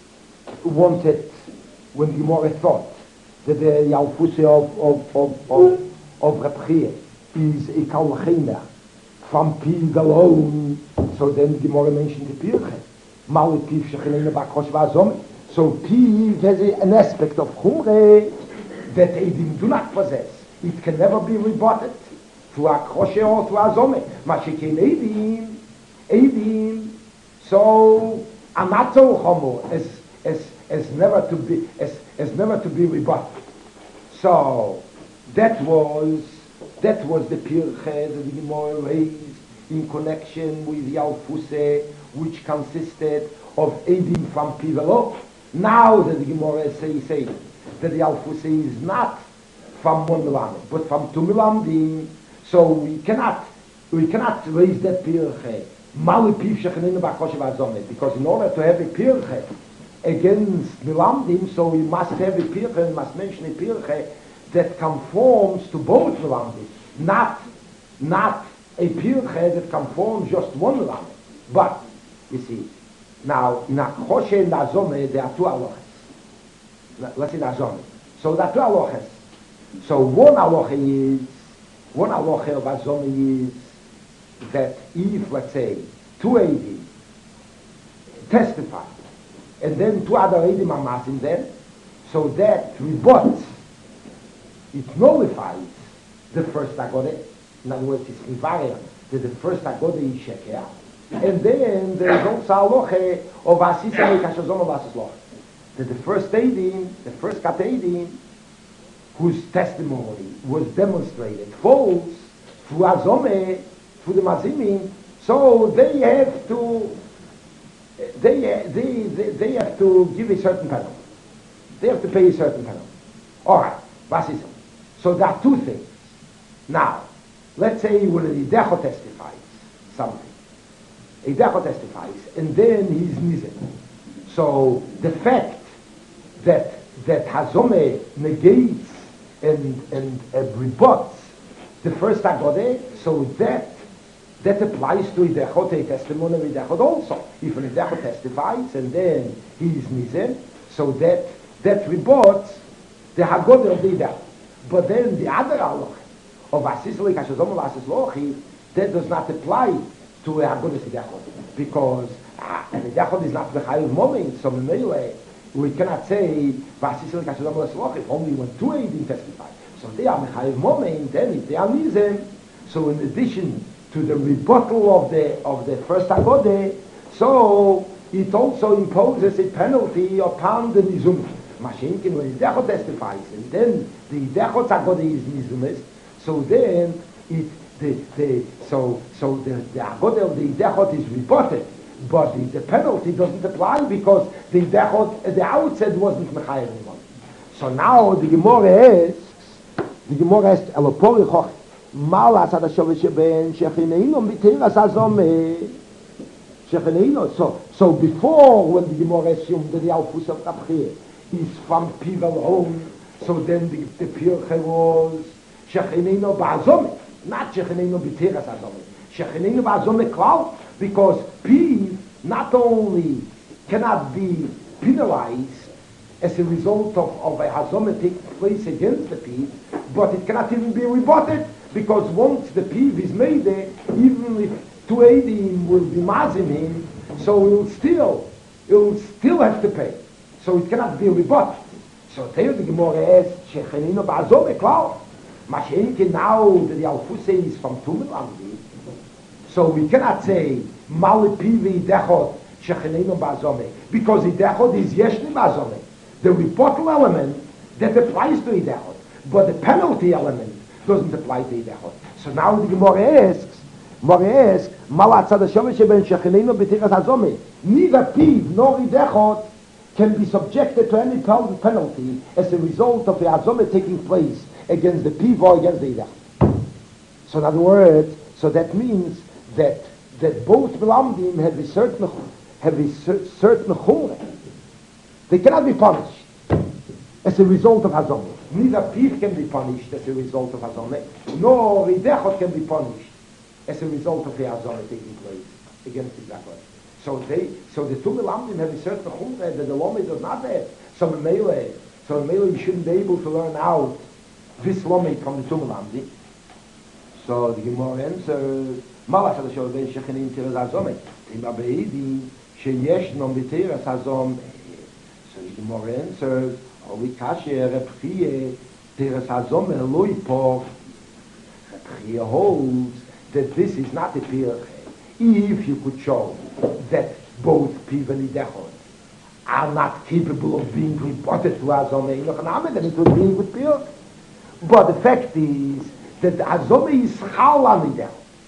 wanted, when the Gemara thought that the Yalfuse of of of of, of Reb Chia is a Kalchina from Pig alone, so then the Gemara mentioned the Pirche. Mali Piv Shechelena Bakosh Vazom. So Piv has a, an aspect of Chumre that Eidim do not possess. It can never be rebutted to a Kroshe or to a Zome. Mashikin Eidim, Eidim. So Anato Chomo as as as never to be as as never to be rebutted. So that was that was the pirche that the Gemara raised in connection with Yalfuse, which consisted of Eidim from Pivelo. Now that the Gemara say say that the Yalfuse is not from one milam, but from two milamdim, so we cannot we cannot raise that pirche. Because in order to have a pirche against milamdim, so we must have a pirche, we must mention a pirche that conforms to both milamdim, not not a pirche that conforms just one milamdim. But you see, now in Achoshe and Azome there are two aloches. Let's say Azome. So there are two aloches. So one aloche is one aloche of Azome is that if, let's say, two Eidim testify, and then two other Eidim are massing them, so that rebuts, it nullifies the first Agoda. In other words, it's Mivaria, that the first Agoda is Sheker, and then there is also Aloche of Asisa Mekashazom of Asisloch. That the first Eidim, the first Kat Eidim, whose testimony was demonstrated false through Azome, through the Mazimim, so they have to they, they, they, they have to give a certain penalty. They have to pay a certain penalty. All right, what is it? So there are two things. Now, let's say when a Yidecho testifies something. A Yidecho testifies, and then he's Nizen. So the fact that that Hazome negates and, and uh, rebuts the first Agode, so that that applies to Idechot, a testimony of Idechot also. If an Idechot testifies and then he is Nizen, so that that reports the Hagode of the Idechot. But then the other Aloch of Asisli Kashazom of Asislochi, that does not apply to a Hagode Idechot, because uh, an Idechot is not the Chayiv moment, so Memele, we cannot say Asisli Kashazom of Asislochi if only when two Eidim testify. So they are Mechayiv moment, then if they are Nizen, so in addition to the rebuttal of the of the first Agode, so it also imposes a penalty upon the Nizum. Mashinkin, when the Idechot testifies, and then the Idechot Agode is Nizumis, so then it the the so so the, the Agode of the Idechot is rebutted, but the, the penalty doesn't apply because the Idechot at the outset wasn't Mechayiv anymore. So now the Gemara asks, the Gemara asks, Elopori Choch, Malas ad Hashem sheben shechineinu mitiras azome shechineinu. So so before, when the Gemara assumed that the Alfus of Rabchir is from Pivel home, so then the, the Pirche was shechineinu ba'azome, not shechineinu mitiras azome, shechineinu ba'azome klal, because Piv not only cannot be penalized as a result of, of a hazome taking place against the Piv, but it cannot even be rebutted, because once the Piv is made there, even if two Eidim will be mazim him, so he'll still, he'll still have to pay. So it cannot be rebutted. So there the Gemara asks, Shechenino ba'azome klal. Mashenke, now that the Alfuse is from Tumelandi, so we cannot say, Mali Pivi Idechot Shechenino ba'azome, because Idechot is Yeshni ba'azome. The rebuttal element that applies to Idechot, but the penalty element doesn't apply to Idechot. So now the Gemara asks, Gemara asks, Malat Tzadashem sheben shechineinu b'tiras hazome. Neither Piv nor Idechot can be subjected to any penalty as a result of the hazome taking place against the Piv or against the Idechot. So in other words, so that means that that both Melamdim have a certain have a certain chumrah. They cannot be punished as a result of hazome. Neither Piv can be punished as a result of hazome, nor Idechot can be punished as a result of the hazome taking place against the Idechot. So they, so the two Melamdim have a certain chumrah that the Lomé does not have. So Mele, so Mele, you shouldn't be able to learn out this Lomé from the two Melamdim. So the Gemara answers, Malach Hadashol ben Shechinim Tiras Hazome. Ima Beidi sheyesh nom b'Tiras Hazome. So the Gemara answers, we kasher Repchie Tiras Hazome Eloi Pov. Repchie holds that this is not a pirche. If you could show that both Piv and Idechot are not capable of being reported to Hazome Enoch, then it would be a good pirche. But the fact is that the Hazome is chal on Idechot,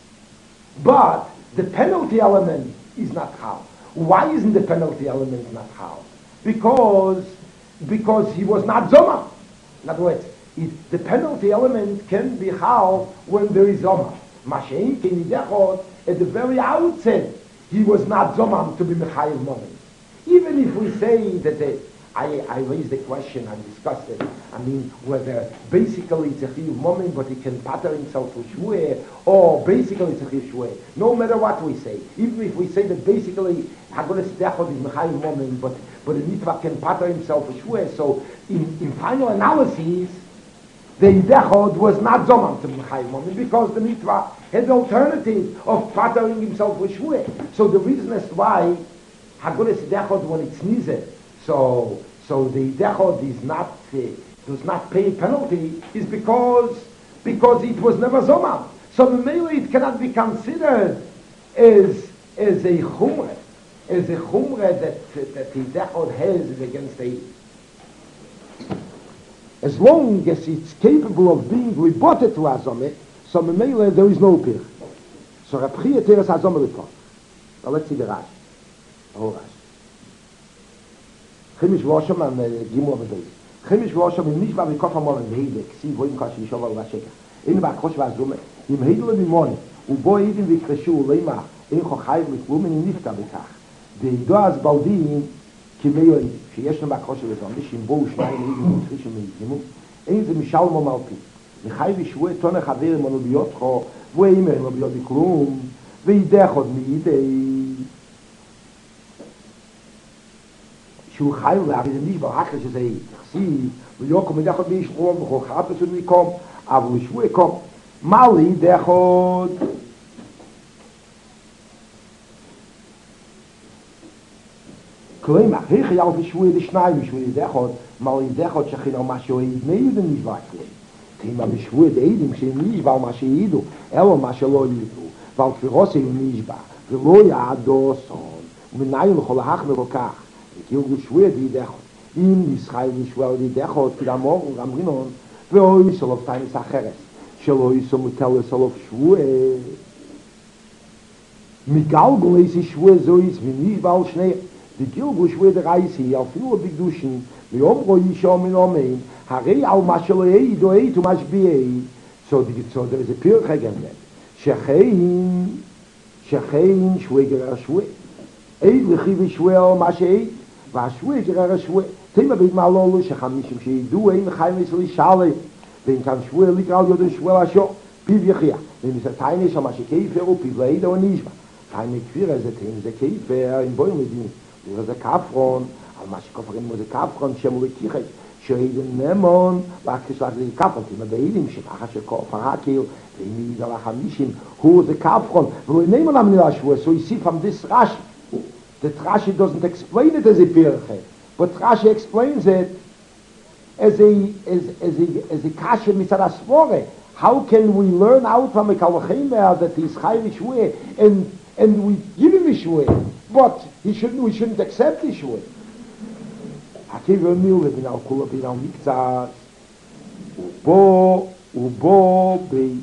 but the penalty element is not chal. Why isn't the penalty element not chal? Because because he was not Zoma. In other words, it, the penalty element can be chal when there is Zoma. Mashein Ken Idechot, at the very outset, he was not Zomam to be Mechayiv moment. Even if we say that the, I, I raised the question, I discussed it, I mean, whether basically it's a Chiyuv moment, but he can patter himself with Shvueh, or basically it's a Chiyuv Shvueh. No matter what we say, even if we say that basically Hagones Idechot is Mechayiv moment, but, but the Nitva can patter himself with Shvueh, so in, in final analysis, the Idechot was not Zomam to Mechayiv moment, because the Nitva had the alternative of pattering himself with Shvueh. So the reason as why Hagones Idechot, when it's Nizeh, so so the Idechot is not uh, does not pay penalty, is because because it was never Zomam. So mainly it cannot be considered as as a chumrah, as a chumrah that that the Idechot has against the. As long as it's capable of being rebutted to Hazome, so mainly there is no pir. So Rabchia Teres Hazome report. Now let's see the Rashi. The whole Rashi. Chimish Rosham and Gimel of the days. Chimish Rosham in Nishba Mikot Amor and Heide, Ksiv Voim Kashi Yishova Vasheka. In Ba Kosh Vazume, Im Heidele Bimoni, Ubo Eidim Vikreshu Leima, Ein Chochayv Miklumen in Nifta Bekach. The Idoaz Baldim, Kimeo Eidim, Sheyesh Ba Kosh Vazume, Shim Bo Shnayim Eidim Trishem Eidimu, Ein Ze Mishalmo Malpi. וחי ושבוע תונה חבר מנו ביותחו, ואימר לא ביודי כלום, וידך עוד מידי. שהוא חי להרי זה נשבר, אחרי שזה יחסיב, ויוקום ידך עוד ביש רום, וכל חפש עוד מקום, אבל שבוע קום. מה לי ידך עוד? כלומר, איך היה בשבוע לשניים, בשבוע ידך עוד, מה לי ידך עוד שכינו מה שאוהד מיודו נשבר כלי. תימה בשבוע דעידים כשהם נשבר מה שידעו, אלו מה שלא ידעו, ועל כפירוסי הוא נשבר, ולא יעדו סון, ומנהל לכל ההחמר לכך, וכאילו בשבוע דידכות, אם נשחי בשבוע דידכות, כי אמור אמרינון, ואוי סלוף תיינס אחרת, שלא יסו מוטל לסלוף שבוע, מגלגול איזה שבוע זויס, ונשבר על שני, וגילגול שבוע דרייסי, אפילו בקדושין, ויאמרו אישו מן אומן, הרי על מה שלא יעיד או יעיד ומשביע יעיד. So there is a pure again then. שכן, שכן שבוי גרר שבוי. עיד לכי ושבוי על מה שעיד, והשבוי גרר שבוי. תימה בית מעלולו שחמישים שידעו אין חיים ישראלי שאלה, ואין כאן שבוי לקרל יודו שבוי לשו, פיו יחיה. ומסתייני שמה שכיפר הוא פיו לעיד או נשבע. תימה כפיר איזה תימה זה כיפר, עם בוים לדין. זה כפרון, על מה שכופרים זה כפרון, שמו לקיחת. שאידן נמון, והכסלח זה כפרון, תימה בעידים שמחה שכופר הקיר, ואם ידע לחמישים, הוא זה כפרון, והוא נאמר למילה שבוע, so he see from this Rashi. That Rashi doesn't explain it as a pirche, but Rashi explains it as a, as, as a, as a kasha mitzad asvore. How can we learn out from a kalachimah that he's chai v'shvua, and, and we give him v'shvua, but he shouldn't, we shouldn't accept v'shvua. Akiva mil bin al kula bin al mikzas, ubo, ubo be,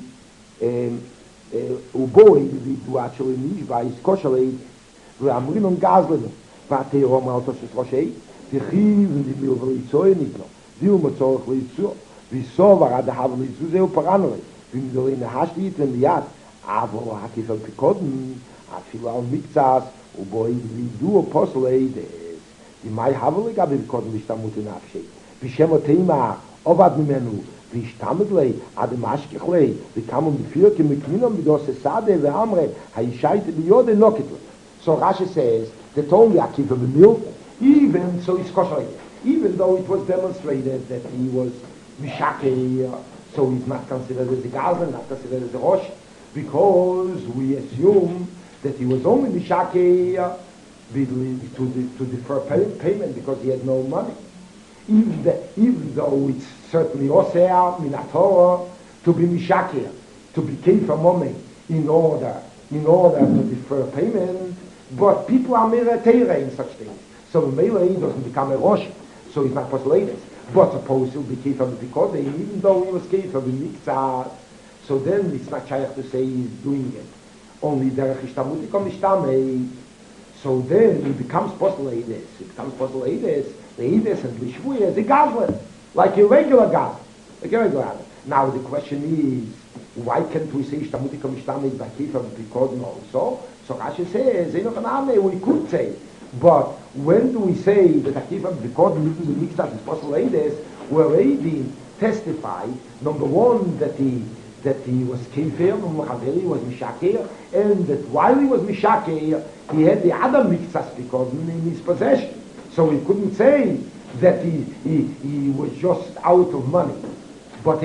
ובו אינדיבידואט של נשבע יסקוש על העיד ואמרים הם גז לנו והתאירו מעלתו של ראש העיד תחיב ונדיביל וליצוע ניתנו דיו מצורך ליצוע ויסוב עד ההב ליצוע זהו פרענו לי ומדולי נהשתית ומיד אבל הקיף על פיקודן אפילו על מקצס ובו אינדיבידואט פוסל העיד דמי הבל לגבי פיקודן להשתמות לנפשי בשם התאימה עובד ממנו וישתמד לי, עד המשכח לי, וכמה מפיר כמקמינם בדוס הסעדה ואמרה, הישייט ביודה נוקת לו. So Rashi says, that only Akiva B'mil, even, so he's kosher, even though it was demonstrated that he was Mishakeh, so he's not considered as a Gazlan, not considered as a Rosh, because we assume that he was only Mishakeh to, the, to defer pay, payment because he had no money. Even, the, even though it's certainly osea min Torah to be mishakir, to be kefer moment in order in order to defer payment, but people are merateira in such things. So Mela he doesn't become a rosh, so he's not postulated. But suppose he'll be kefer because even though he was kefer b'miktzah, so then it's not shaykh to say he's doing it. Only derech ishtamut ikom ishtamei. So then he becomes postulated. He becomes postulated. The Eides and the Shvuah is a Gazlan, like a regular Gazlan, like a regular Gazlan. Now the question is, why can't we say Ishtamutika Mishtamid Bakifa B'Pikodin also? So Rashi says, we could say, but when do we say that Akifa B'Pikodin is the Mikzat is possible Eides, we're already testified, number one, that he that he was Kefir, he was Mishakir, and that while he was Mishakir, he had the other Mikzat B'Pikodin in his possession. So we couldn't say that he, he, he was just out of money. But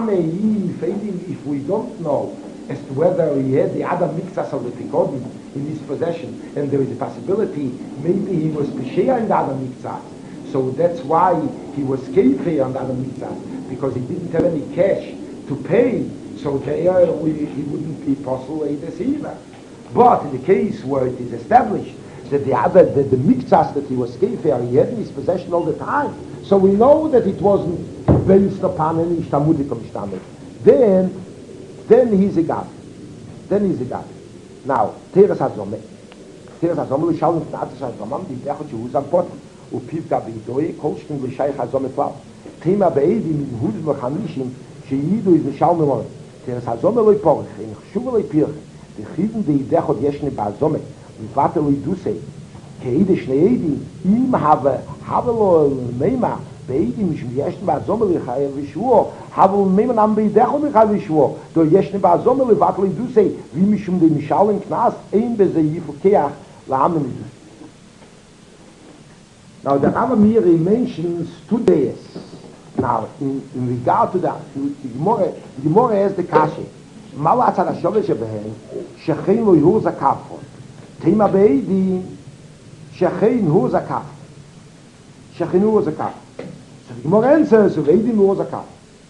if we don't know as to whether he had the other mixas of the Pikodin in his possession, and there is a possibility maybe he was Peshea in the other mixas. So that's why he was Kefir on the other mixas, because he didn't have any cash to pay, so there we, he wouldn't be possible either. But in the case where it is established that the other, the, the mikzas that he was kefer, he had in his possession all the time. So we know that it wasn't based upon any ishtamudikum ishtamud. Then, then he's a God. Then he's a God. Now, Teres HaZomeh. Teres HaZomeh, we shall not Teres HaZomeh, the Bechot Shehuz Ampot, Upiv Gabidoye, Kolshkin V'Shaych HaZomeh Klav. Tema Be'edim, Hud V'Chamishim, Sheyidu is Mishal Memon. Teres HaZomeh Loi Porch, in Chshuva Loi Pirch, the Chiden the Bechot Yeshne Ba'Zomeh, Vater we do say, Keide Shneidi, Im have have lo Meima, beidi mich yesh ba zomel khay vishwo habul nemen am beidach um khay vishwo do yesh ba zomel vatli du sei wie mich um den schalen knas ein be sei verkehr lahm mit. Now the other Miri mentions two days. Now in, in regard to that, the Gemara, the Gemara has the kashi. Malat ala shovesh behen shechein lo yuhu zakafon. Tema beidi shechein hu zakaf. Shechein hu zakaf. So the Gemara answers so beidi hu zakaf.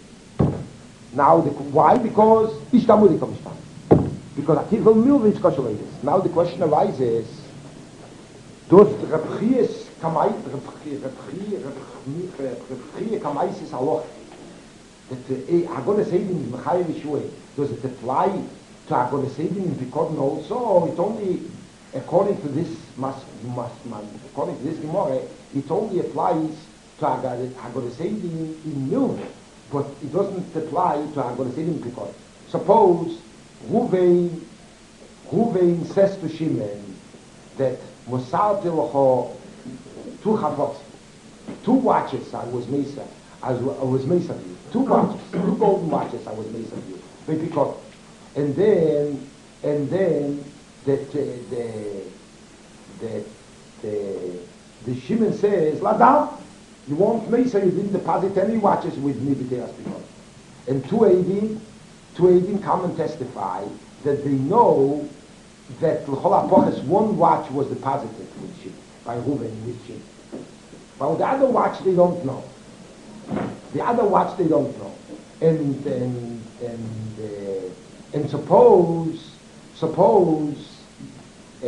Now the, why? Because ishtamudi kamishtam. Because akifel milvich kosheleides. Now the question arises: does Rabchias kamay Rabchi Rabchi Rabchi kamay is aloch? That I'm going to say in Mechai Vishwe, does it apply to I'm going to say in Pikotin also, or it only, according to this, must, must, according to this Gemara, it only applies to I'm going to say in, in Milv, but it doesn't apply to I'm going to say in Pikotin. Suppose Ruvain, Ruvain says to Shimon that Musar Tilocho two chafotz, two watches I was Mesa, I was Mesa of you. Two watches, two golden watches I was Mesa of you. Because, and then, and then, that uh, the, the, the, the Shimon says, Ladam, you want Mesa, you didn't deposit any watches with me, because. And two eighteen, two eighteen come and testify that they know that L'chol HaPoches, one watch was deposited with Shimon, by Reuven with Shimon. But the other watch they don't know. The other watch they don't know. And and and uh, and suppose suppose uh,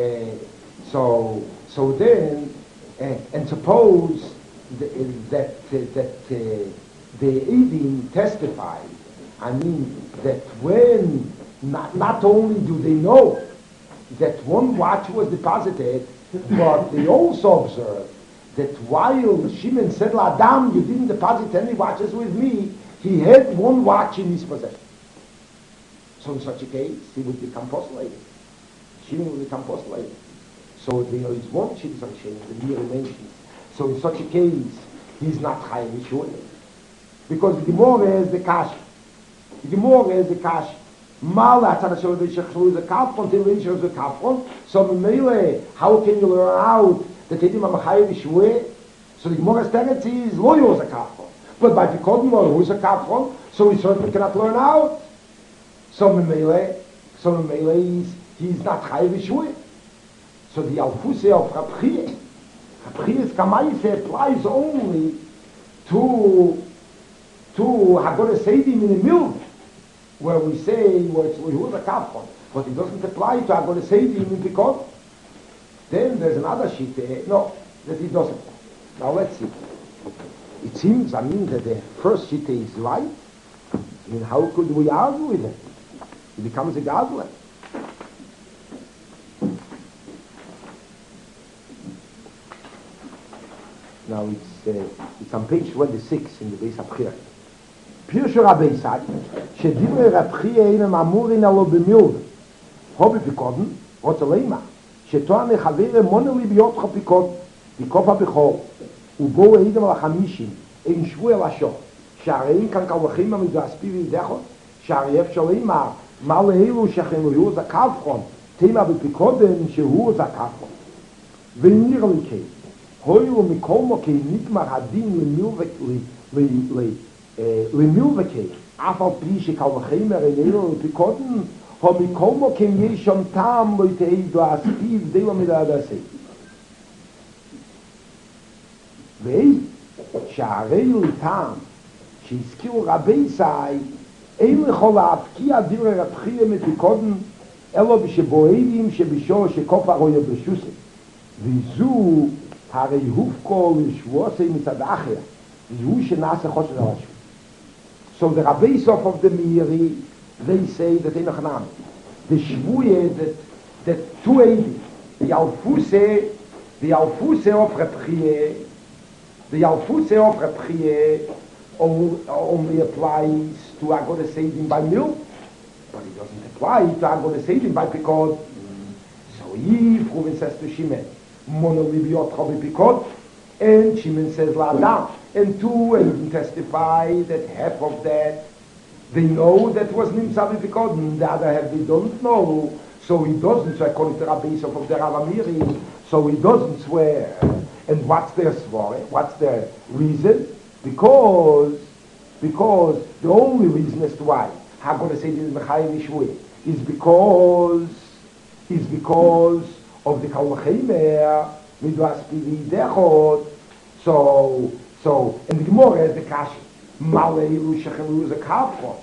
so so then uh, and suppose the, uh, that uh, that uh, the Eidim testified. I mean that when not not only do they know that one watch was deposited, but they also observed that while Shimon said, Ladam, you didn't deposit any watches with me, he had one watch in his possession. So in such a case, he would become postulated. Shimon would become postulated. So there is one Shittas on Shimon, the Miri mentions. So in such a case, he's not Chayav Yishua. Because the Gemara is the Kash. The Gemara is the Kash. Mal atzad hashem v'shechlu is a kafron, till v'shechlu is a kafron. So Mele, how can you learn out that they didn't have a chayav yishua? So the Gemara's teretz is lo yos a kafron. But by Pikotin lo is a kafron, so we certainly cannot learn out. So Mele, so Mele is he's not chayav yishua. So the alfuse of Rabchie, Rabchie's kamaise applies only to to Haggadah Seidim in the milk, where we say where it's Lehud a Kafron, but it doesn't apply to Haggadah Seidim in Pikotin. Then there's another sheet, no, that it doesn't. Now let's see. It seems, I mean, that the first sheet is right. I mean, how could we argue with it? It becomes a gadol. Now it's uh, it's on page twenty-six in the Beis HaBchira. Pirshu Rabbi Isaac, שדברי רבחי אינם אמורים עלו במיוב. הובי פיקודן, רוצה לימה, שטוען לחבר מונה לי ביותך פיקוד, בקוף הבכור, ובואו העידם על החמישים, אין שבוי על השור, שהרי אין כאן כלכים המדועספי וידחו, שהרי אפשר לימה, מה לאלו שכן הוא זקפכון, תימה בפיקודן שהוא זקפכון. ונראה לי כן, הוילו מכל מוקי נגמר הדין למיובק לי, לי, למילבקי, אף על פי שכלכם הראינו לפיקודן, המכל מוקים יש שם טעם לא יתעידו הספיב די לא מדעדסי. ואי, שהראינו לטעם, שהזכירו רבי סי, אין לכל להפקיע דברי רבחי מפיקודן, אלא בשבועדים שבשור שקוף הרויה בשוסי. וזו הרי הופקו לשבועסי מצד אחר, והוא שנעשה חושד על השוק. So the Rabbi Sof of the Miri, they say that they know the Shvuye, that, that two eighty, the Alfuse, the Alfuse of Rabchie, the Alfuse of Rabchie only applies to Haggadah Seidim by milk, but it doesn't apply to Haggadah Seidim by Pikod. So if Reuven says to Shimon, Mono libiot chavi Pikod, and Shimon says Ladam, and two Eden testify that half of that they know that was Nimsa B'Pikoden, the other half they don't know, so he doesn't swear according to Rabbi Yosef of the Ravamiri, so he doesn't swear. And what's their svare? What's their reason? Because, because the only reason as to why Haggadah says is Mechayim Yishvui is because, is because of the Kal V'Chemer Midras Piri Dechot. So, so, and the Gemara is the Kashi. Malay Rushachem is a Kafron.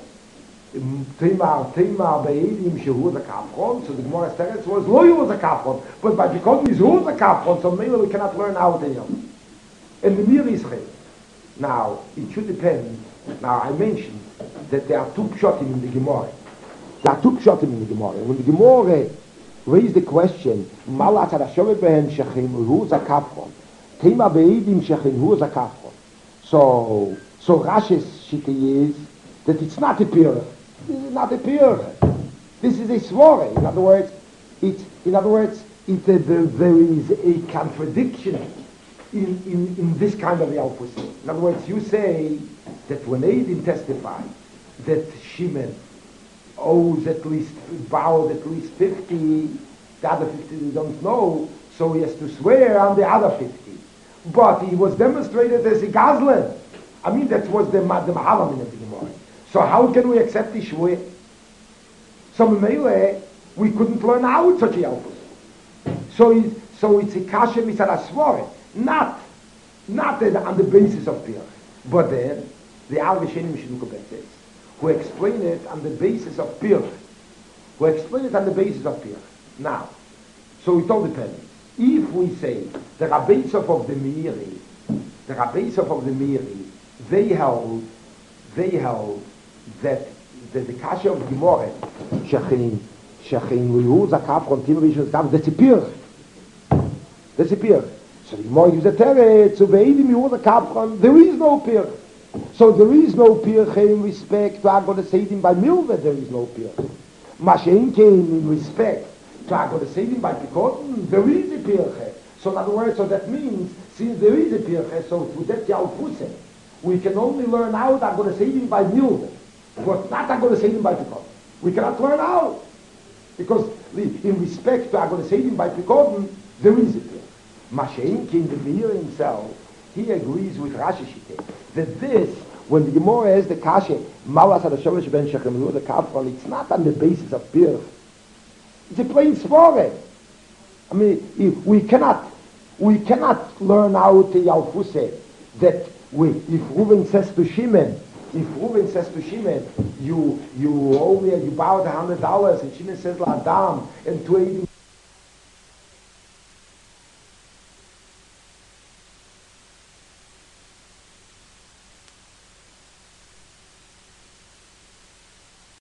Timar, Timar, Be'edim, Shehu the Kafron. So the Gemara Teretz was Loyu was a Kafron. But by because he's who the Kafron, so maybe we cannot learn out in him. And the Mir is Chay. Now, it should depend. Now, I mentioned that there are two pshatim in the Gemara. There are two pshatim in the Gemara. When the Gemara raised the question, Malat HaRashove Behem Shechem, who's a Kafron? Timar, Be'edim, Shechem, who's a Kafron? So, so Rashi's shita is that it's not a pure. This is not a pure. This is a svore. In other words, it's in other words, it, uh, there, there is a contradiction in, in, in this kind of Yalpus. In other words, you say that when Eidim testify that Shimon owes at least borrowed at least fifty, the other fifty they don't know, so he has to swear on the other fifty. But he was demonstrated as a Gazlan. I mean, that was the, the Mahalam in the Gemara. So how can we accept the Shvuah? So Meile, we couldn't learn out such a Yalpus. So it's, so it's a Kasha Misarasvore, not, not on the basis of Pir. But then, the Al Vishenim Shinukabet says, who explain it on the basis of Pir. Who explain it on the basis of Pir. Now, so it all depends. If we say the Rabbi Yosef of the Meiri, the Rabbi Yosef of the Meiri, they held, they held that the, the Kasha of Gemara, Shechin, Shechin, Lihu, Zakaf, from Tim Rishon, Zakaf, that's a Pir. That's a Pir. So the Gemara gives a Teret, so Ve'edim, Lihu, Zakaf, there is no Pir. So there is no Pir in respect to Haggadah Seidim by Milveh, there is no Pir. Mashen came in respect to Haggadah Seidim by Pikotin, there is a Pir. So in other words, so that means, since there is a Pir, so to that Yalpuseh, we can only learn out Haggadah Seidim by Milveh, but not Haggadah Seidim by Pikotin. We cannot learn out. Because in respect to Haggadah Seidim by Pikotin, there is a Pir. Mashen came, the Meir himself, he agrees with Rashi Shiteh that this, when the Gemara has the Kasha, Malas HaRashovesh Ben Shechem, the Kafron, it's not on the basis of Pir. It's a plain svore. I mean, if we cannot, we cannot learn out the Yalfuse that we, if Reuven says to Shimon, if Reuven says to Shimon, you you owe me, you borrowed a hundred dollars, and Shimon says, "La Adam," and to